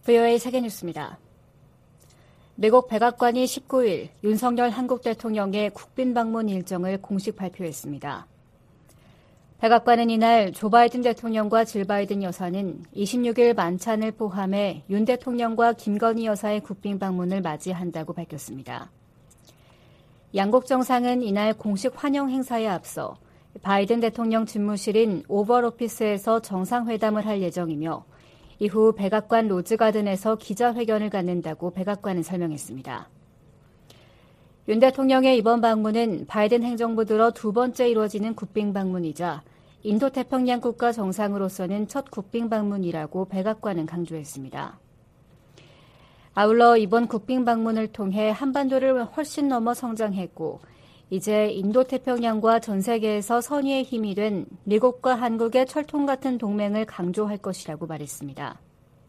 VOA 세계뉴스입니다. 미국 백악관이 19일 윤석열 한국 대통령의 국빈 방문 일정을 공식 발표했습니다. 백악관은 이날 조 바이든 대통령과 질 바이든 여사는 26일 만찬을 포함해 윤 대통령과 김건희 여사의 국빈 방문을 맞이한다고 밝혔습니다. 양국 정상은 이날 공식 환영 행사에 앞서 바이든 대통령 집무실인 오벌 오피스에서 정상회담을 할 예정이며 이후 백악관 로즈가든에서 기자회견을 갖는다고 백악관은 설명했습니다. 윤 대통령의 이번 방문은 바이든 행정부 들어 두 번째 이루어지는 국빈 방문이자 인도태평양 국가 정상으로서는 첫 국빈 방문이라고 백악관은 강조했습니다. 아울러 이번 국빈 방문을 통해 한반도를 훨씬 넘어 성장했고 이제 인도태평양과 전 세계에서 선의의 힘이 된 미국과 한국의 철통 같은 동맹을 강조할 것이라고 말했습니다.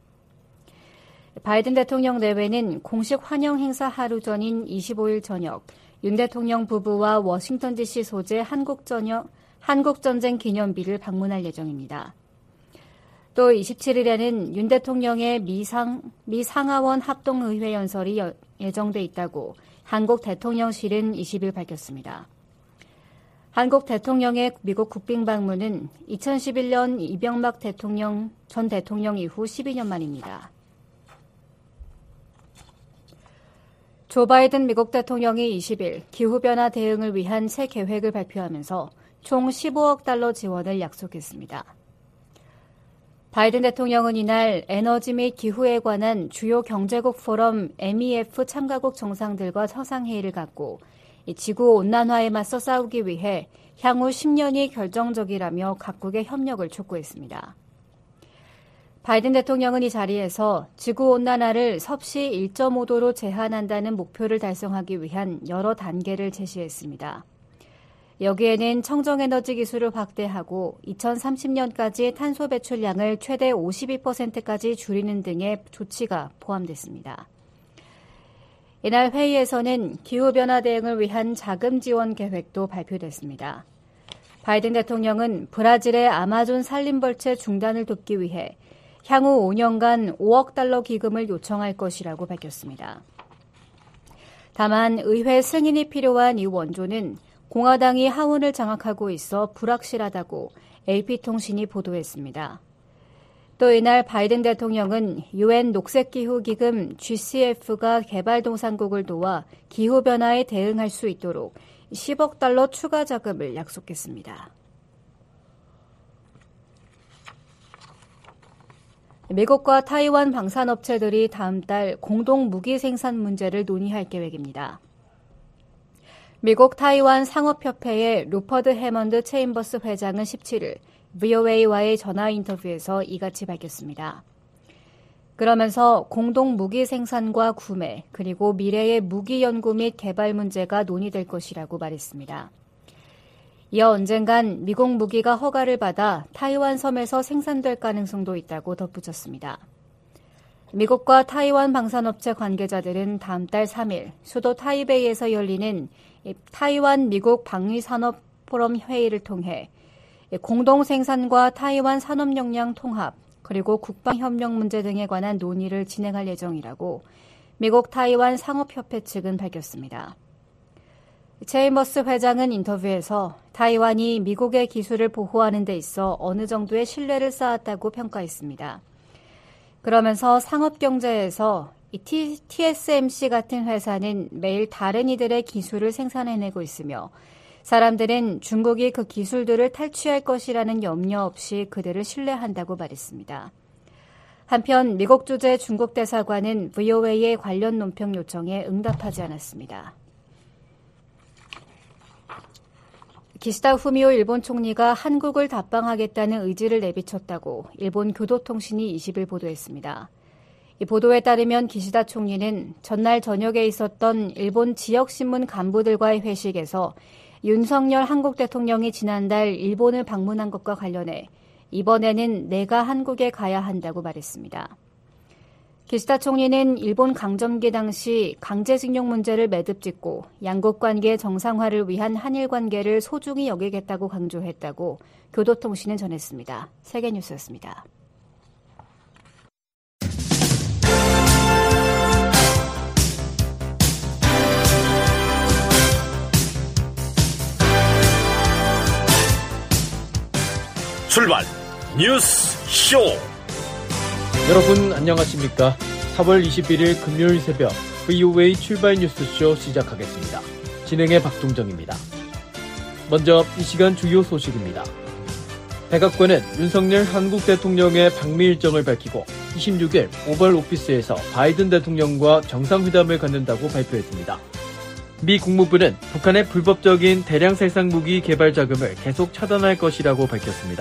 바이든 대통령 내외는 공식 환영 행사 하루 전인 25일 저녁 윤 대통령 부부와 워싱턴 DC 소재 한국전쟁 기념비를 방문할 예정입니다. 또 27일에는 윤 대통령의 미 상하원 합동의회 연설이 예정돼 있다고 한국 대통령실은 20일 밝혔습니다. 한국 대통령의 미국 국빈 방문은 2011년 이명박 전 대통령 이후 12년 만입니다. 조 바이든 미국 대통령이 20일 기후변화 대응을 위한 새 계획을 발표하면서 총 15억 달러 지원을 약속했습니다. 바이든 대통령은 이날 에너지 및 기후에 관한 주요 경제국 포럼 MEF 참가국 정상들과 서상회의를 갖고 지구온난화에 맞서 싸우기 위해 향후 10년이 결정적이라며 각국의 협력을 촉구했습니다. 바이든 대통령은 이 자리에서 지구온난화를 섭씨 1.5도로 제한한다는 목표를 달성하기 위한 여러 단계를 제시했습니다. 여기에는 청정에너지 기술을 확대하고 2030년까지 탄소 배출량을 최대 52%까지 줄이는 등의 조치가 포함됐습니다. 이날 회의에서는 기후변화 대응을 위한 자금 지원 계획도 발표됐습니다. 바이든 대통령은 브라질의 아마존 산림벌채 중단을 돕기 위해 향후 5년간 5억 달러 기금을 요청할 것이라고 밝혔습니다. 다만 의회 승인이 필요한 이 원조는 공화당이 하원을 장악하고 있어 불확실하다고 AP통신이 보도했습니다. 또 이날 바이든 대통령은 UN 녹색기후기금 GCF가 개발도상국을 도와 기후변화에 대응할 수 있도록 10억 달러 추가 자금을 약속했습니다. 미국과 타이완 방산업체들이 다음 달 공동 무기 생산 문제를 논의할 계획입니다. 미국 타이완 상업협회의 루퍼드 해먼드 체인버스 회장은 17일 VOA와의 전화 인터뷰에서 이같이 밝혔습니다. 그러면서 공동 무기 생산과 구매, 그리고 미래의 무기 연구 및 개발 문제가 논의될 것이라고 말했습니다. 이어 언젠간 미국 무기가 허가를 받아 타이완 섬에서 생산될 가능성도 있다고 덧붙였습니다. 미국과 타이완 방산업체 관계자들은 다음 달 3일 수도 타이베이에서 열리는 타이완 미국 방위산업 포럼 회의를 통해 공동 생산과 타이완 산업 역량 통합 그리고 국방협력 문제 등에 관한 논의를 진행할 예정이라고 미국 타이완 상업협회 측은 밝혔습니다. 체인버스 회장은 인터뷰에서 타이완이 미국의 기술을 보호하는 데 있어 어느 정도의 신뢰를 쌓았다고 평가했습니다. 그러면서 상업경제에서 TSMC 같은 회사는 매일 다른 이들의 기술을 생산해내고 있으며 사람들은 중국이 그 기술들을 탈취할 것이라는 염려 없이 그들을 신뢰한다고 말했습니다. 한편 미국 주재 중국 대사관은 VOA의 관련 논평 요청에 응답하지 않았습니다. 기시다 후미오 일본 총리가 한국을 답방하겠다는 의지를 내비쳤다고 일본 교도통신이 20일 보도했습니다. 이 보도에 따르면 기시다 총리는 전날 저녁에 있었던 일본 지역신문 간부들과의 회식에서 윤석열 한국 대통령이 지난달 일본을 방문한 것과 관련해 이번에는 내가 한국에 가야 한다고 말했습니다. 기시다 총리는 일본 강점기 당시 강제징용 문제를 매듭짓고 양국 관계 정상화를 위한 한일 관계를 소중히 여기겠다고 강조했다고 교도통신은 전했습니다. 세계뉴스였습니다. 출발 뉴스 쇼. 여러분 안녕하십니까? 4월 21일 금요일 새벽 VOA 출발 뉴스쇼 시작하겠습니다. 진행의 박동정입니다. 먼저 이 시간 주요 소식입니다. 백악관은 윤석열 한국 대통령의 방미 일정을 밝히고 26일 오벌 오피스에서 바이든 대통령과 정상회담을 갖는다고 발표했습니다. 미 국무부는 북한의 불법적인 대량 살상 무기 개발 자금을 계속 차단할 것이라고 밝혔습니다.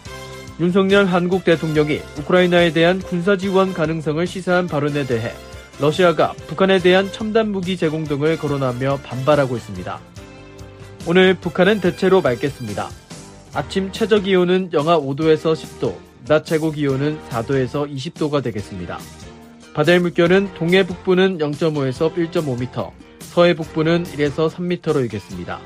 윤석열 한국 대통령이 우크라이나에 대한 군사 지원 가능성을 시사한 발언에 대해 러시아가 북한에 대한 첨단 무기 제공 등을 거론하며 반발하고 있습니다. 오늘 북한은 대체로 맑겠습니다. 아침 최저 기온은 영하 5도에서 10도, 낮 최고 기온은 4도에서 20도가 되겠습니다. 바다의 물결은 동해 북부는 0.5에서 1.5m, 서해 북부는 1에서 3m로 일겠습니다.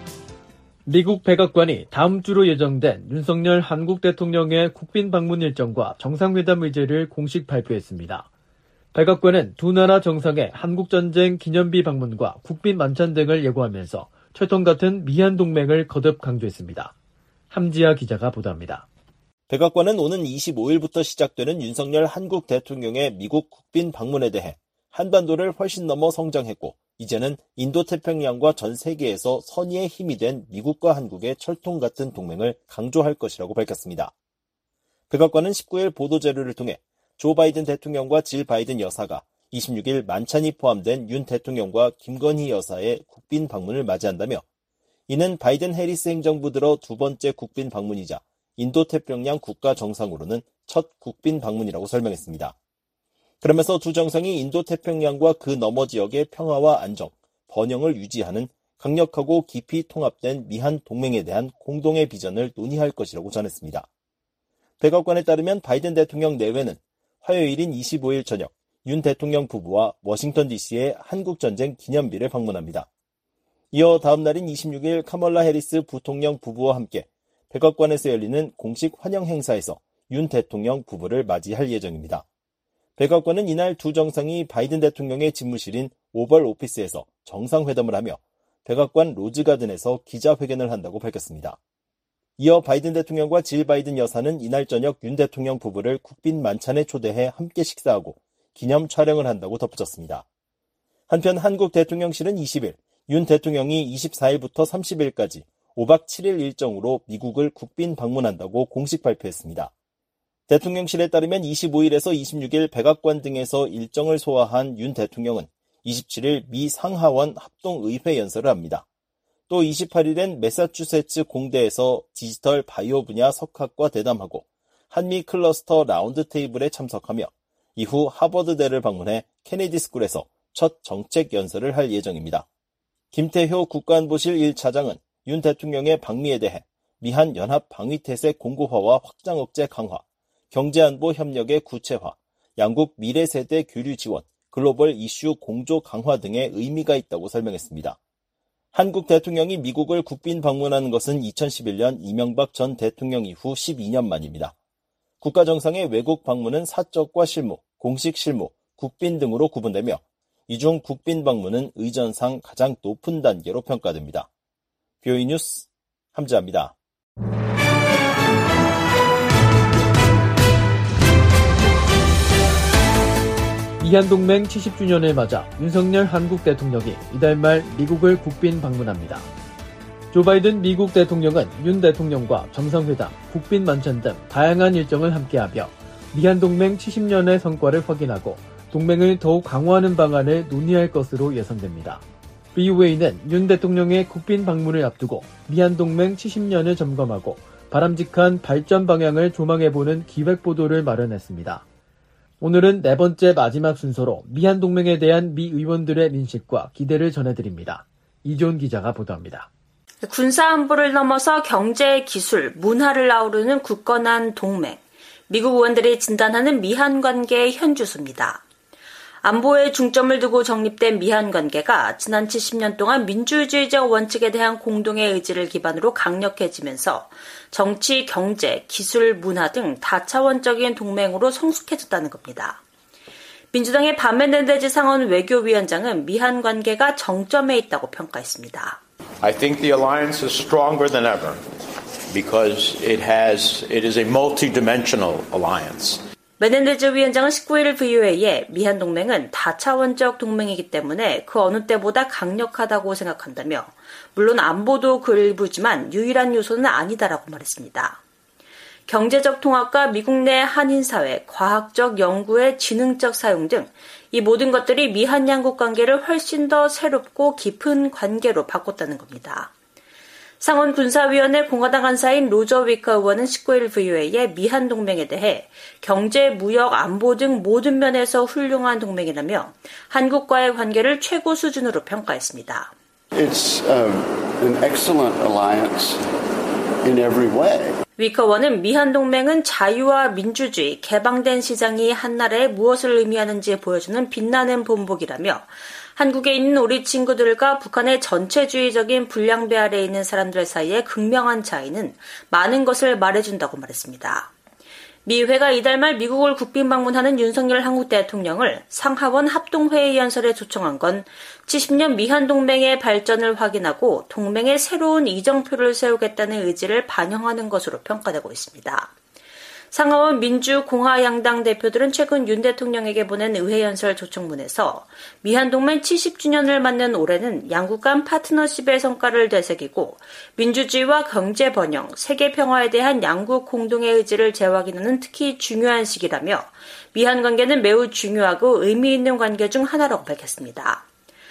미국 백악관이 다음 주로 예정된 윤석열 한국 대통령의 국빈 방문 일정과 정상회담 의제를 공식 발표했습니다. 백악관은 두 나라 정상의 한국전쟁 기념비 방문과 국빈 만찬 등을 예고하면서 철통 같은 미한 동맹을 거듭 강조했습니다. 함지아 기자가 보도합니다. 백악관은 오는 25일부터 시작되는 윤석열 한국 대통령의 미국 국빈 방문에 대해 한반도를 훨씬 넘어 성장했고 이제는 인도태평양과 전 세계에서 선의의 힘이 된 미국과 한국의 철통 같은 동맹을 강조할 것이라고 밝혔습니다. 백악관은 19일 보도자료를 통해 조 바이든 대통령과 질 바이든 여사가 26일 만찬이 포함된 윤 대통령과 김건희 여사의 국빈 방문을 맞이한다며 이는 바이든 해리스 행정부 들어 두 번째 국빈 방문이자 인도태평양 국가 정상으로는 첫 국빈 방문이라고 설명했습니다. 그러면서 두 정상이 인도태평양과 그 너머 지역의 평화와 안정, 번영을 유지하는 강력하고 깊이 통합된 미한 동맹에 대한 공동의 비전을 논의할 것이라고 전했습니다. 백악관에 따르면 바이든 대통령 내외는 화요일인 25일 저녁 윤 대통령 부부와 워싱턴 DC의 한국전쟁 기념비를 방문합니다. 이어 다음 날인 26일 카멀라 해리스 부통령 부부와 함께 백악관에서 열리는 공식 환영 행사에서 윤 대통령 부부를 맞이할 예정입니다. 백악관은 이날 두 정상이 바이든 대통령의 집무실인 오벌 오피스에서 정상회담을 하며 백악관 로즈가든에서 기자회견을 한다고 밝혔습니다. 이어 바이든 대통령과 질 바이든 여사는 이날 저녁 윤 대통령 부부를 국빈 만찬에 초대해 함께 식사하고 기념 촬영을 한다고 덧붙였습니다. 한편 한국 대통령실은 20일 윤 대통령이 24일부터 30일까지 5박 7일 일정으로 미국을 국빈 방문한다고 공식 발표했습니다. 대통령실에 따르면 25일에서 26일 백악관 등에서 일정을 소화한 윤 대통령은 27일 미 상하원 합동의회 연설을 합니다. 또 28일엔 매사추세츠 공대에서 디지털 바이오 분야 석학과 대담하고 한미 클러스터 라운드 테이블에 참석하며 이후 하버드대를 방문해 케네디 스쿨에서 첫 정책 연설을 할 예정입니다. 김태효 국가안보실 1차장은 윤 대통령의 방미에 대해 미한 연합 방위태세 공고화와 확장 억제 강화, 경제안보 협력의 구체화, 양국 미래세대 교류 지원, 글로벌 이슈 공조 강화 등의 의미가 있다고 설명했습니다. 한국 대통령이 미국을 국빈 방문하는 것은 2011년 이명박 전 대통령 이후 12년 만입니다. 국가정상의 외국 방문은 사적과 실무, 공식 실무, 국빈 등으로 구분되며 이 중 국빈 방문은 의전상 가장 높은 단계로 평가됩니다. VOA 뉴스 함지아입니다. 미한동맹 70주년을 맞아 윤석열 한국 대통령이 이달 말 미국을 국빈 방문합니다. 조 바이든 미국 대통령은 윤 대통령과 정상회담, 국빈 만찬 등 다양한 일정을 함께하며 미한동맹 70년의 성과를 확인하고 동맹을 더욱 강화하는 방안을 논의할 것으로 예상됩니다. VOA는 윤 대통령의 국빈 방문을 앞두고 미한동맹 70년을 점검하고 바람직한 발전 방향을 조망해보는 기획보도를 마련했습니다. 오늘은 네 번째 마지막 순서로 미한동맹에 대한 미 의원들의 민식과 기대를 전해드립니다. 이존 기자가 보도합니다. 군사안보를 넘어서 경제, 기술, 문화를 아우르는 굳건한 동맹. 미국 의원들이 진단하는 미한 관계의 현주소입니다. 안보에 중점을 두고 정립된 미한 관계가 지난 70년 동안 민주주의적 원칙에 대한 공동의 의지를 기반으로 강력해지면서 정치, 경제, 기술, 문화 등 다차원적인 동맹으로 성숙해졌다는 겁니다. 민주당의 바메네데즈 상원 외교위원장은 미한 관계가 정점에 있다고 평가했습니다. I think the alliance is stronger than ever. because it is a multidimensional alliance. 메넨데즈 위원장은 19일 VOA에 미한 동맹은 다차원적 동맹이기 때문에 그 어느 때보다 강력하다고 생각한다며 물론 안보도 그 일부지만 유일한 요소는 아니다라고 말했습니다. 경제적 통합과 미국 내 한인사회, 과학적 연구의 지능적 사용 등 이 모든 것들이 미한 양국 관계를 훨씬 더 새롭고 깊은 관계로 바꿨다는 겁니다. 상원 군사위원회 공화당 간사인 로저 위커 의원은 19일 VOA에 미한 동맹에 대해 경제, 무역, 안보 등 모든 면에서 훌륭한 동맹이라며 한국과의 관계를 최고 수준으로 평가했습니다. It's an excellent alliance in every way. 위커 의원은 미한 동맹은 자유와 민주주의, 개방된 시장이 한 나라에 무엇을 의미하는지 보여주는 빛나는 본보기라며 한국에 있는 우리 친구들과 북한의 전체주의적인 불량배 아래에 있는 사람들 사이의 극명한 차이는 많은 것을 말해준다고 말했습니다. 미 의회가 이달 말 미국을 국빈 방문하는 윤석열 한국 대통령을 상하원 합동회의 연설에 초청한 건 70년 미한 동맹의 발전을 확인하고 동맹의 새로운 이정표를 세우겠다는 의지를 반영하는 것으로 평가되고 있습니다. 상하원 민주 공화 양당 대표들은 최근 윤 대통령에게 보낸 의회 연설 초청문에서 미한 동맹 70주년을 맞는 올해는 양국 간 파트너십의 성과를 되새기고 민주주의와 경제 번영, 세계 평화에 대한 양국 공동의 의지를 재확인하는 특히 중요한 시기라며 미한 관계는 매우 중요하고 의미 있는 관계 중 하나라고 밝혔습니다.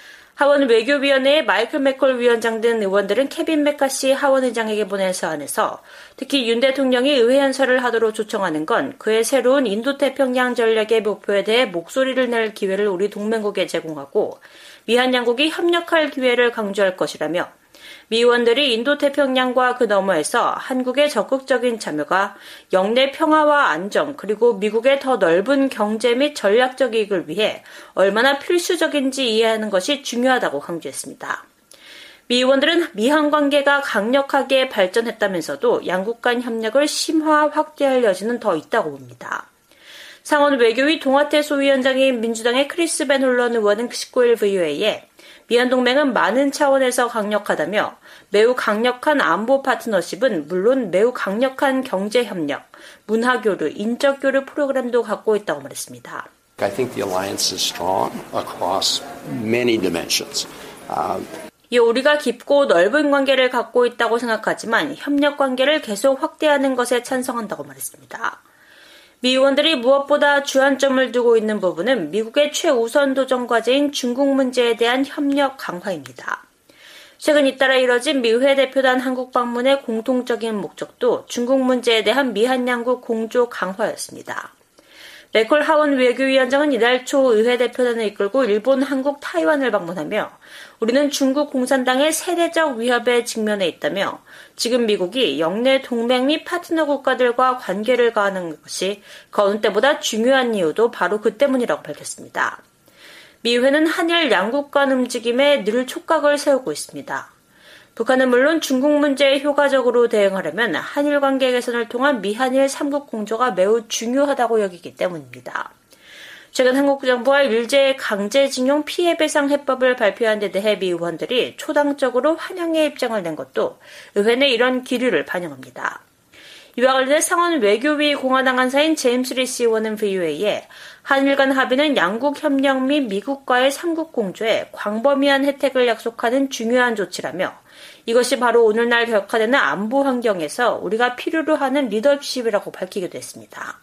하원 외교위원회의 마이클 맥콜 위원장 등 의원들은 케빈 메카시 하원 의장에게 보낸 서한에서 특히 윤 대통령이 의회 연설을 하도록 초청하는 건 그의 새로운 인도태평양 전략의 목표에 대해 목소리를 낼 기회를 우리 동맹국에 제공하고 미한 양국이 협력할 기회를 강조할 것이라며 미 의원들이 인도태평양과 그 너머에서 한국의 적극적인 참여가 영내 평화와 안정 그리고 미국의 더 넓은 경제 및 전략적 이익을 위해 얼마나 필수적인지 이해하는 것이 중요하다고 강조했습니다. 미 의원들은 미한 관계가 강력하게 발전했다면서도 양국 간 협력을 심화 확대할 여지는 더 있다고 봅니다. 상원 외교위 동아태 소위원장인 민주당의 크리스 벤 홀런 의원은 19일 VOA에 미한 동맹은 많은 차원에서 강력하다며 매우 강력한 안보 파트너십은 물론 매우 강력한 경제 협력, 문화 교류, 인적 교류 프로그램도 갖고 있다고 말했습니다. I think the alliance is strong across many dimensions. 우리가 깊고 넓은 관계를 갖고 있다고 생각하지만 협력 관계를 계속 확대하는 것에 찬성한다고 말했습니다. 미 의원들이 무엇보다 주안점을 두고 있는 부분은 미국의 최우선 도전 과제인 중국 문제에 대한 협력 강화입니다. 최근 잇따라 이뤄진 미 의회 대표단 한국 방문의 공통적인 목적도 중국 문제에 대한 미한 양국 공조 강화였습니다. 맥콜 하원 외교위원장은 이달 초 의회 대표단을 이끌고 일본, 한국, 타이완을 방문하며 우리는 중국 공산당의 세대적 위협에 직면해 있다며 지금 미국이 영내 동맹 및 파트너 국가들과 관계를 가하는 것이 그 어느 때보다 중요한 이유도 바로 그 때문이라고 밝혔습니다. 미 의회는 한일 양국 간 움직임에 늘 촉각을 세우고 있습니다. 북한은 물론 중국 문제에 효과적으로 대응하려면 한일 관계 개선을 통한 미한일 3국 공조가 매우 중요하다고 여기기 때문입니다. 최근 한국 정부가 일제 강제징용 피해배상 해법을 발표한 데 대해 미 의원들이 초당적으로 환영의 입장을 낸 것도 의회 내 이런 기류를 반영합니다. 이와 관련해 상원 외교위 공화당 간사인 제임스 리시 의원은 VOA에 한일 간 합의는 양국 협력 및 미국과의 3국 공조에 광범위한 혜택을 약속하는 중요한 조치라며 이것이 바로 오늘날 격화되는 안보 환경에서 우리가 필요로 하는 리더십이라고 밝히기도 했습니다.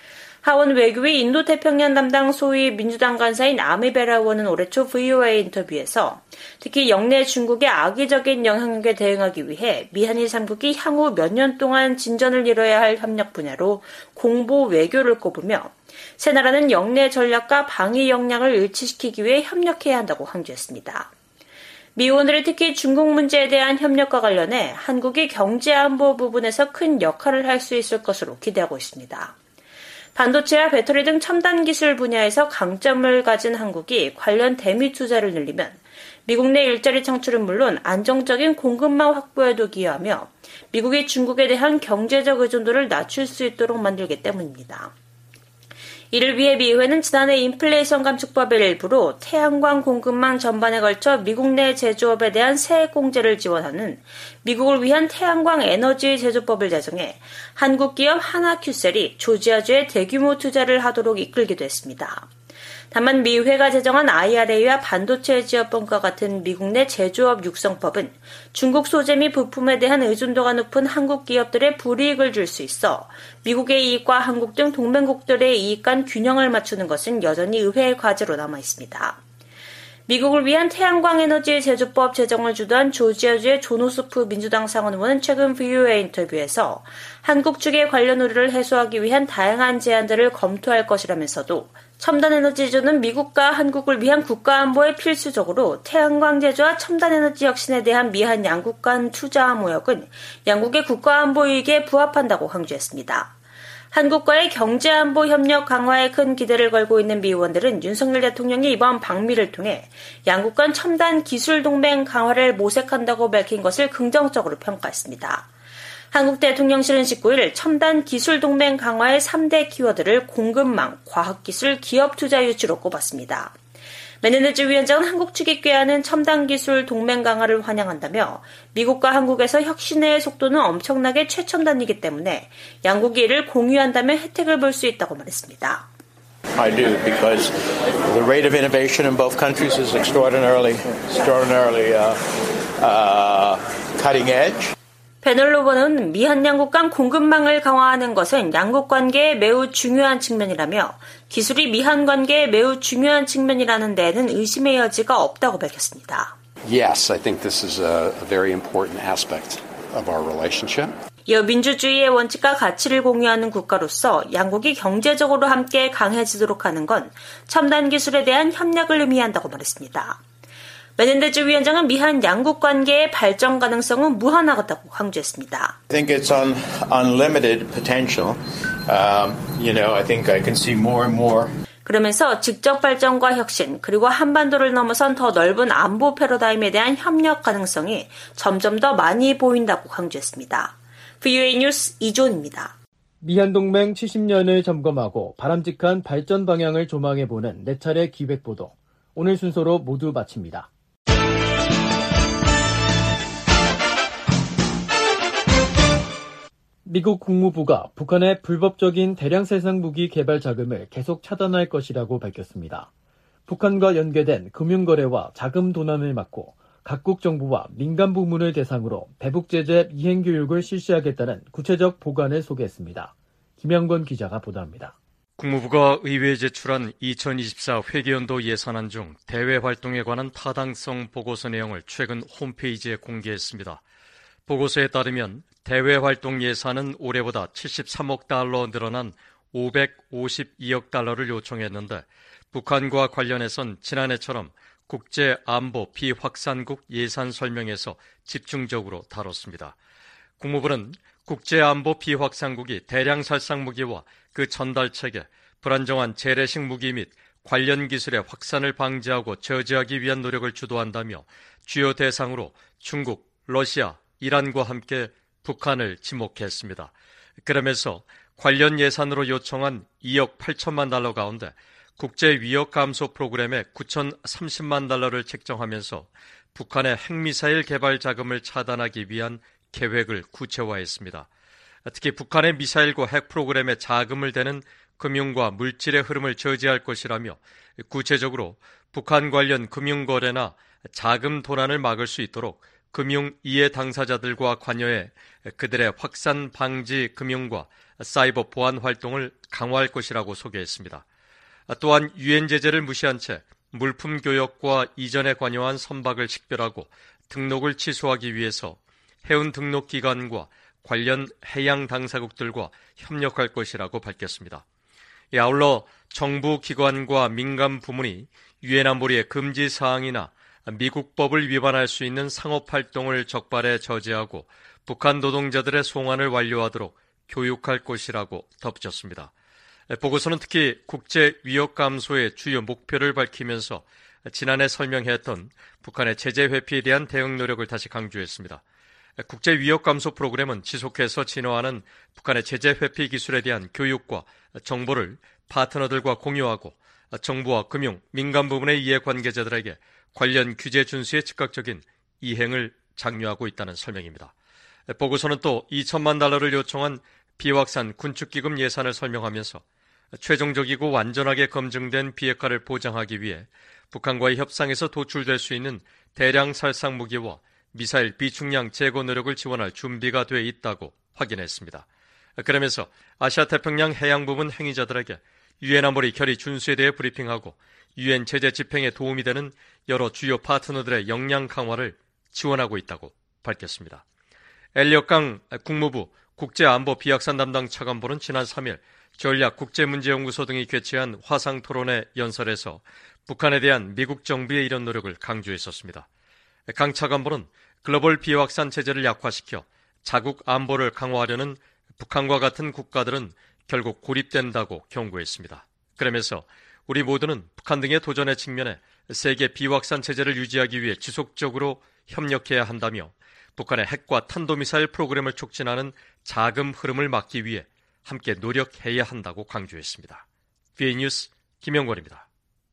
하원 외교위 인도태평양 담당 소위 민주당 간사인 아미베라 의원은 올해 초 VOA 인터뷰에서 특히 영내 중국의 악의적인 영향력에 대응하기 위해 미한일 3국이 향후 몇 년 동안 진전을 이뤄야 할 협력 분야로 공보 외교를 꼽으며 세 나라는 영내 전략과 방위 역량을 일치시키기 위해 협력해야 한다고 강조했습니다. 미 의원들이 특히 중국 문제에 대한 협력과 관련해 한국이 경제안보 부분에서 큰 역할을 할 수 있을 것으로 기대하고 있습니다. 반도체와 배터리 등 첨단 기술 분야에서 강점을 가진 한국이 관련 대미 투자를 늘리면 미국 내 일자리 창출은 물론 안정적인 공급망 확보에도 기여하며 미국이 중국에 대한 경제적 의존도를 낮출 수 있도록 만들기 때문입니다. 이를 위해 미의회는 지난해 인플레이션 감축법의 일부로 태양광 공급망 전반에 걸쳐 미국 내 제조업에 대한 세액 공제를 지원하는 미국을 위한 태양광 에너지 제조법을 제정해 한국 기업 하나큐셀이 조지아주에 대규모 투자를 하도록 이끌기도 했습니다. 다만 미의회가 제정한 IRA와 반도체 지원법과 같은 미국 내 제조업 육성법은 중국 소재 및 부품에 대한 의존도가 높은 한국 기업들의 불이익을 줄 수 있어 미국의 이익과 한국 등 동맹국들의 이익 간 균형을 맞추는 것은 여전히 의회의 과제로 남아 있습니다. 미국을 위한 태양광 에너지 제조법 제정을 주도한 조지아주의 존 오소프 민주당 상원 의원은 최근 VOA 인터뷰에서 한국 측의 관련 우려를 해소하기 위한 다양한 제안들을 검토할 것이라면서도 첨단 에너지 제조는 미국과 한국을 위한 국가안보에 필수적으로 태양광 제조와 첨단 에너지 혁신에 대한 미한 양국 간 투자 모역은 양국의 국가안보 이익에 부합한다고 강조했습니다. 한국과의 경제안보 협력 강화에 큰 기대를 걸고 있는 미 의원들은 윤석열 대통령이 이번 방미를 통해 양국 간 첨단 기술 동맹 강화를 모색한다고 밝힌 것을 긍정적으로 평가했습니다. 한국 대통령실은 19일 첨단 기술 동맹 강화의 3대 키워드를 공급망, 과학기술, 기업 투자 유치로 꼽았습니다. 메네데즈 위원장은 한국 측이 꾀하는 첨단 기술 동맹 강화를 환영한다며 미국과 한국에서 혁신의 속도는 엄청나게 최첨단이기 때문에 양국이 이를 공유한다면 혜택을 볼 수 있다고 말했습니다. I do, because the rate of innovation in both countries is extraordinarily cutting edge. 패널 후보는 미한 양국 간 공급망을 강화하는 것은 양국 관계에 매우 중요한 측면이라며 기술이 미한 관계에 매우 중요한 측면이라는 데에는 의심의 여지가 없다고 밝혔습니다. Yes, I think this is a very important aspect of our relationship. 이어 민주주의의 원칙과 가치를 공유하는 국가로서 양국이 경제적으로 함께 강해지도록 하는 건 첨단 기술에 대한 협력을 의미한다고 말했습니다. 메넨데즈 위원장은 미한 양국 관계의 발전 가능성은 무한하다고 강조했습니다. I think it's unlimited potential. I think I can see more and more. 그러면서 직접 발전과 혁신 그리고 한반도를 넘어선 더 넓은 안보 패러다임에 대한 협력 가능성이 점점 더 많이 보인다고 강조했습니다. VOA 뉴스 이존입니다. 미한동맹 70년을 점검하고 바람직한 발전 방향을 조망해보는 4차례 기획보도. 오늘 순서로 모두 마칩니다. 미국 국무부가 북한의 불법적인 대량 살상 무기 개발 자금을 계속 차단할 것이라고 밝혔습니다. 북한과 연계된 금융거래와 자금 도난을 막고 각국 정부와 민간 부문을 대상으로 대북 제재 이행 교육을 실시하겠다는 구체적 보관을 소개했습니다. 김영건 기자가 보도합니다. 국무부가 의회에 제출한 2024 회계연도 예산안 중 대외 활동에 관한 타당성 보고서 내용을 최근 홈페이지에 공개했습니다. 보고서에 따르면 대외 활동 예산은 올해보다 73억 달러 늘어난 552억 달러를 요청했는데 북한과 관련해선 지난해처럼 국제안보 비확산국 예산 설명에서 집중적으로 다뤘습니다. 국무부는 국제안보 비확산국이 대량 살상 무기와 그 전달체계, 불안정한 재래식 무기 및 관련 기술의 확산을 방지하고 저지하기 위한 노력을 주도한다며 주요 대상으로 중국, 러시아, 이란과 함께 북한을 지목했습니다. 그러면서 관련 예산으로 요청한 2억 8천만 달러 가운데 국제위협 감소 프로그램에 9,030만 달러를 책정하면서 북한의 핵미사일 개발 자금을 차단하기 위한 계획을 구체화했습니다. 특히 북한의 미사일과 핵 프로그램에 자금을 대는 금융과 물질의 흐름을 저지할 것이라며 구체적으로 북한 관련 금융거래나 자금 도난을 막을 수 있도록 금융 이해 당사자들과 관여해 그들의 확산 방지 금융과 사이버 보안 활동을 강화할 것이라고 소개했습니다. 또한 유엔 제재를 무시한 채 물품 교역과 이전에 관여한 선박을 식별하고 등록을 취소하기 위해서 해운 등록기관과 관련 해양 당사국들과 협력할 것이라고 밝혔습니다. 아울러 정부 기관과 민간 부문이 유엔 안보리의 금지 사항이나 미국법을 위반할 수 있는 상업활동을 적발해 저지하고 북한 노동자들의 송환을 완료하도록 교육할 것이라고 덧붙였습니다. 보고서는 특히 국제위협 감소의 주요 목표를 밝히면서 지난해 설명했던 북한의 제재 회피에 대한 대응 노력을 다시 강조했습니다. 국제위협 감소 프로그램은 지속해서 진화하는 북한의 제재 회피 기술에 대한 교육과 정보를 파트너들과 공유하고 정부와 금융, 민간 부문의 이해관계자들에게 관련 규제 준수에 즉각적인 이행을 장려하고 있다는 설명입니다. 보고서는 또 2천만 달러를 요청한 비확산 군축기금 예산을 설명하면서 최종적이고 완전하게 검증된 비핵화를 보장하기 위해 북한과의 협상에서 도출될 수 있는 대량 살상 무기와 미사일 비축량 제거 노력을 지원할 준비가 돼 있다고 확인했습니다. 그러면서 아시아 태평양 해양 부문 행위자들에게 유엔 안보리 결의 준수에 대해 브리핑하고 유엔 제재 집행에 도움이 되는 여러 주요 파트너들의 역량 강화를 지원하고 있다고 밝혔습니다. 엘리엇 강 국무부 국제안보 비확산 담당 차관보는 지난 3일 전략국제문제연구소 등이 개최한 화상토론회 연설에서 북한에 대한 미국 정부의 이런 노력을 강조했었습니다. 강 차관보는 글로벌 비확산 체제를 약화시켜 자국 안보를 강화하려는 북한과 같은 국가들은 결국 고립된다고 경고했습니다. 그러면서 우리 모두는 북한 등의 도전의 측면에 세계 비확산 체제를 유지하기 위해 지속적으로 협력해야 한다며 북한의 핵과 탄도미사일 프로그램을 촉진하는 자금 흐름을 막기 위해 함께 노력해야 한다고 강조했습니다. BA 뉴스 김영권입니다.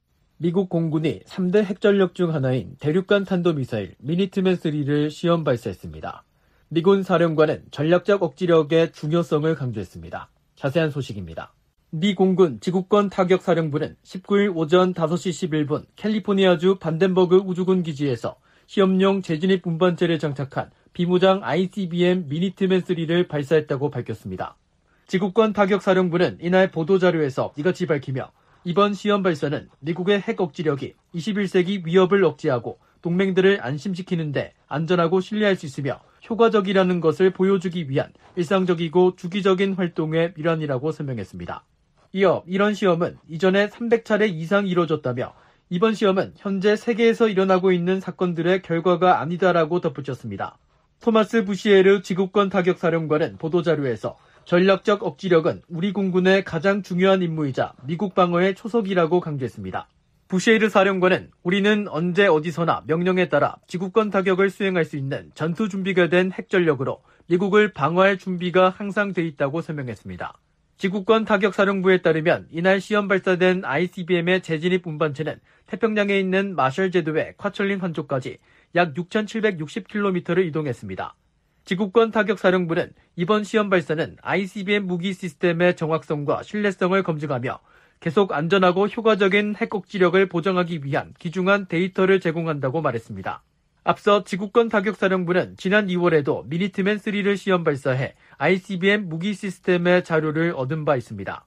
미국 공군이 3대 핵전력 중 하나인 대륙간 탄도미사일 미니트맨3를 시험 발사했습니다. 미군 사령관은 전략적 억지력의 중요성을 강조했습니다. 자세한 소식입니다. 미 공군 지구권 타격사령부는 19일 오전 5시 11분 캘리포니아주 반덴버그 우주군 기지에서 시험용 재진입 운반체를 장착한 비무장 ICBM 미니트맨3를 발사했다고 밝혔습니다. 지구권 타격사령부는 이날 보도자료에서 이같이 밝히며 이번 시험 발사는 미국의 핵 억지력이 21세기 위협을 억제하고 동맹들을 안심시키는 데 안전하고 신뢰할 수 있으며 효과적이라는 것을 보여주기 위한 일상적이고 주기적인 활동의 일환이라고 설명했습니다. 이어 이런 시험은 이전에 300차례 이상 이뤄졌다며 이번 시험은 현재 세계에서 일어나고 있는 사건들의 결과가 아니다라고 덧붙였습니다. 토마스 부시에르 지구권 타격사령관은 보도자료에서 전략적 억지력은 우리 공군의 가장 중요한 임무이자 미국 방어의 초석이라고 강조했습니다. 부시에르 사령관은 우리는 언제 어디서나 명령에 따라 지구권 타격을 수행할 수 있는 전투 준비가 된 핵전력으로 미국을 방어할 준비가 항상 돼 있다고 설명했습니다. 지구권 타격사령부에 따르면 이날 시험 발사된 ICBM의 재진입 운반체는 태평양에 있는 마셜 제도의 콰철린 한쪽까지 약 6,760km를 이동했습니다. 지구권 타격사령부는 이번 시험 발사는 ICBM 무기 시스템의 정확성과 신뢰성을 검증하며 계속 안전하고 효과적인 핵 억지력을 보장하기 위한 귀중한 데이터를 제공한다고 말했습니다. 앞서 지구권 타격사령부는 지난 2월에도 미니트맨3를 시험 발사해 ICBM 무기 시스템의 자료를 얻은 바 있습니다.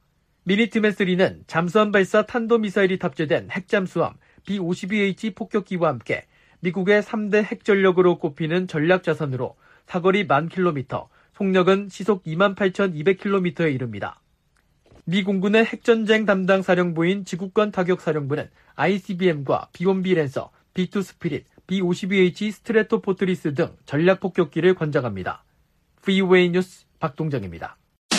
미니트맨3는 잠수함 발사 탄도미사일이 탑재된 핵잠수함 B-52H 폭격기와 함께 미국의 3대 핵전력으로 꼽히는 전략자산으로 사거리 10,000km, 속력은 시속 28,200km에 이릅니다. 미 공군의 핵전쟁 담당 사령부인 지구권 타격사령부는 ICBM과 B-1B 랜서, B-2 스피릿, B-52H 스트레토포트리스 등 전략폭격기를 관장합니다. VOA 뉴스 박동정입니다.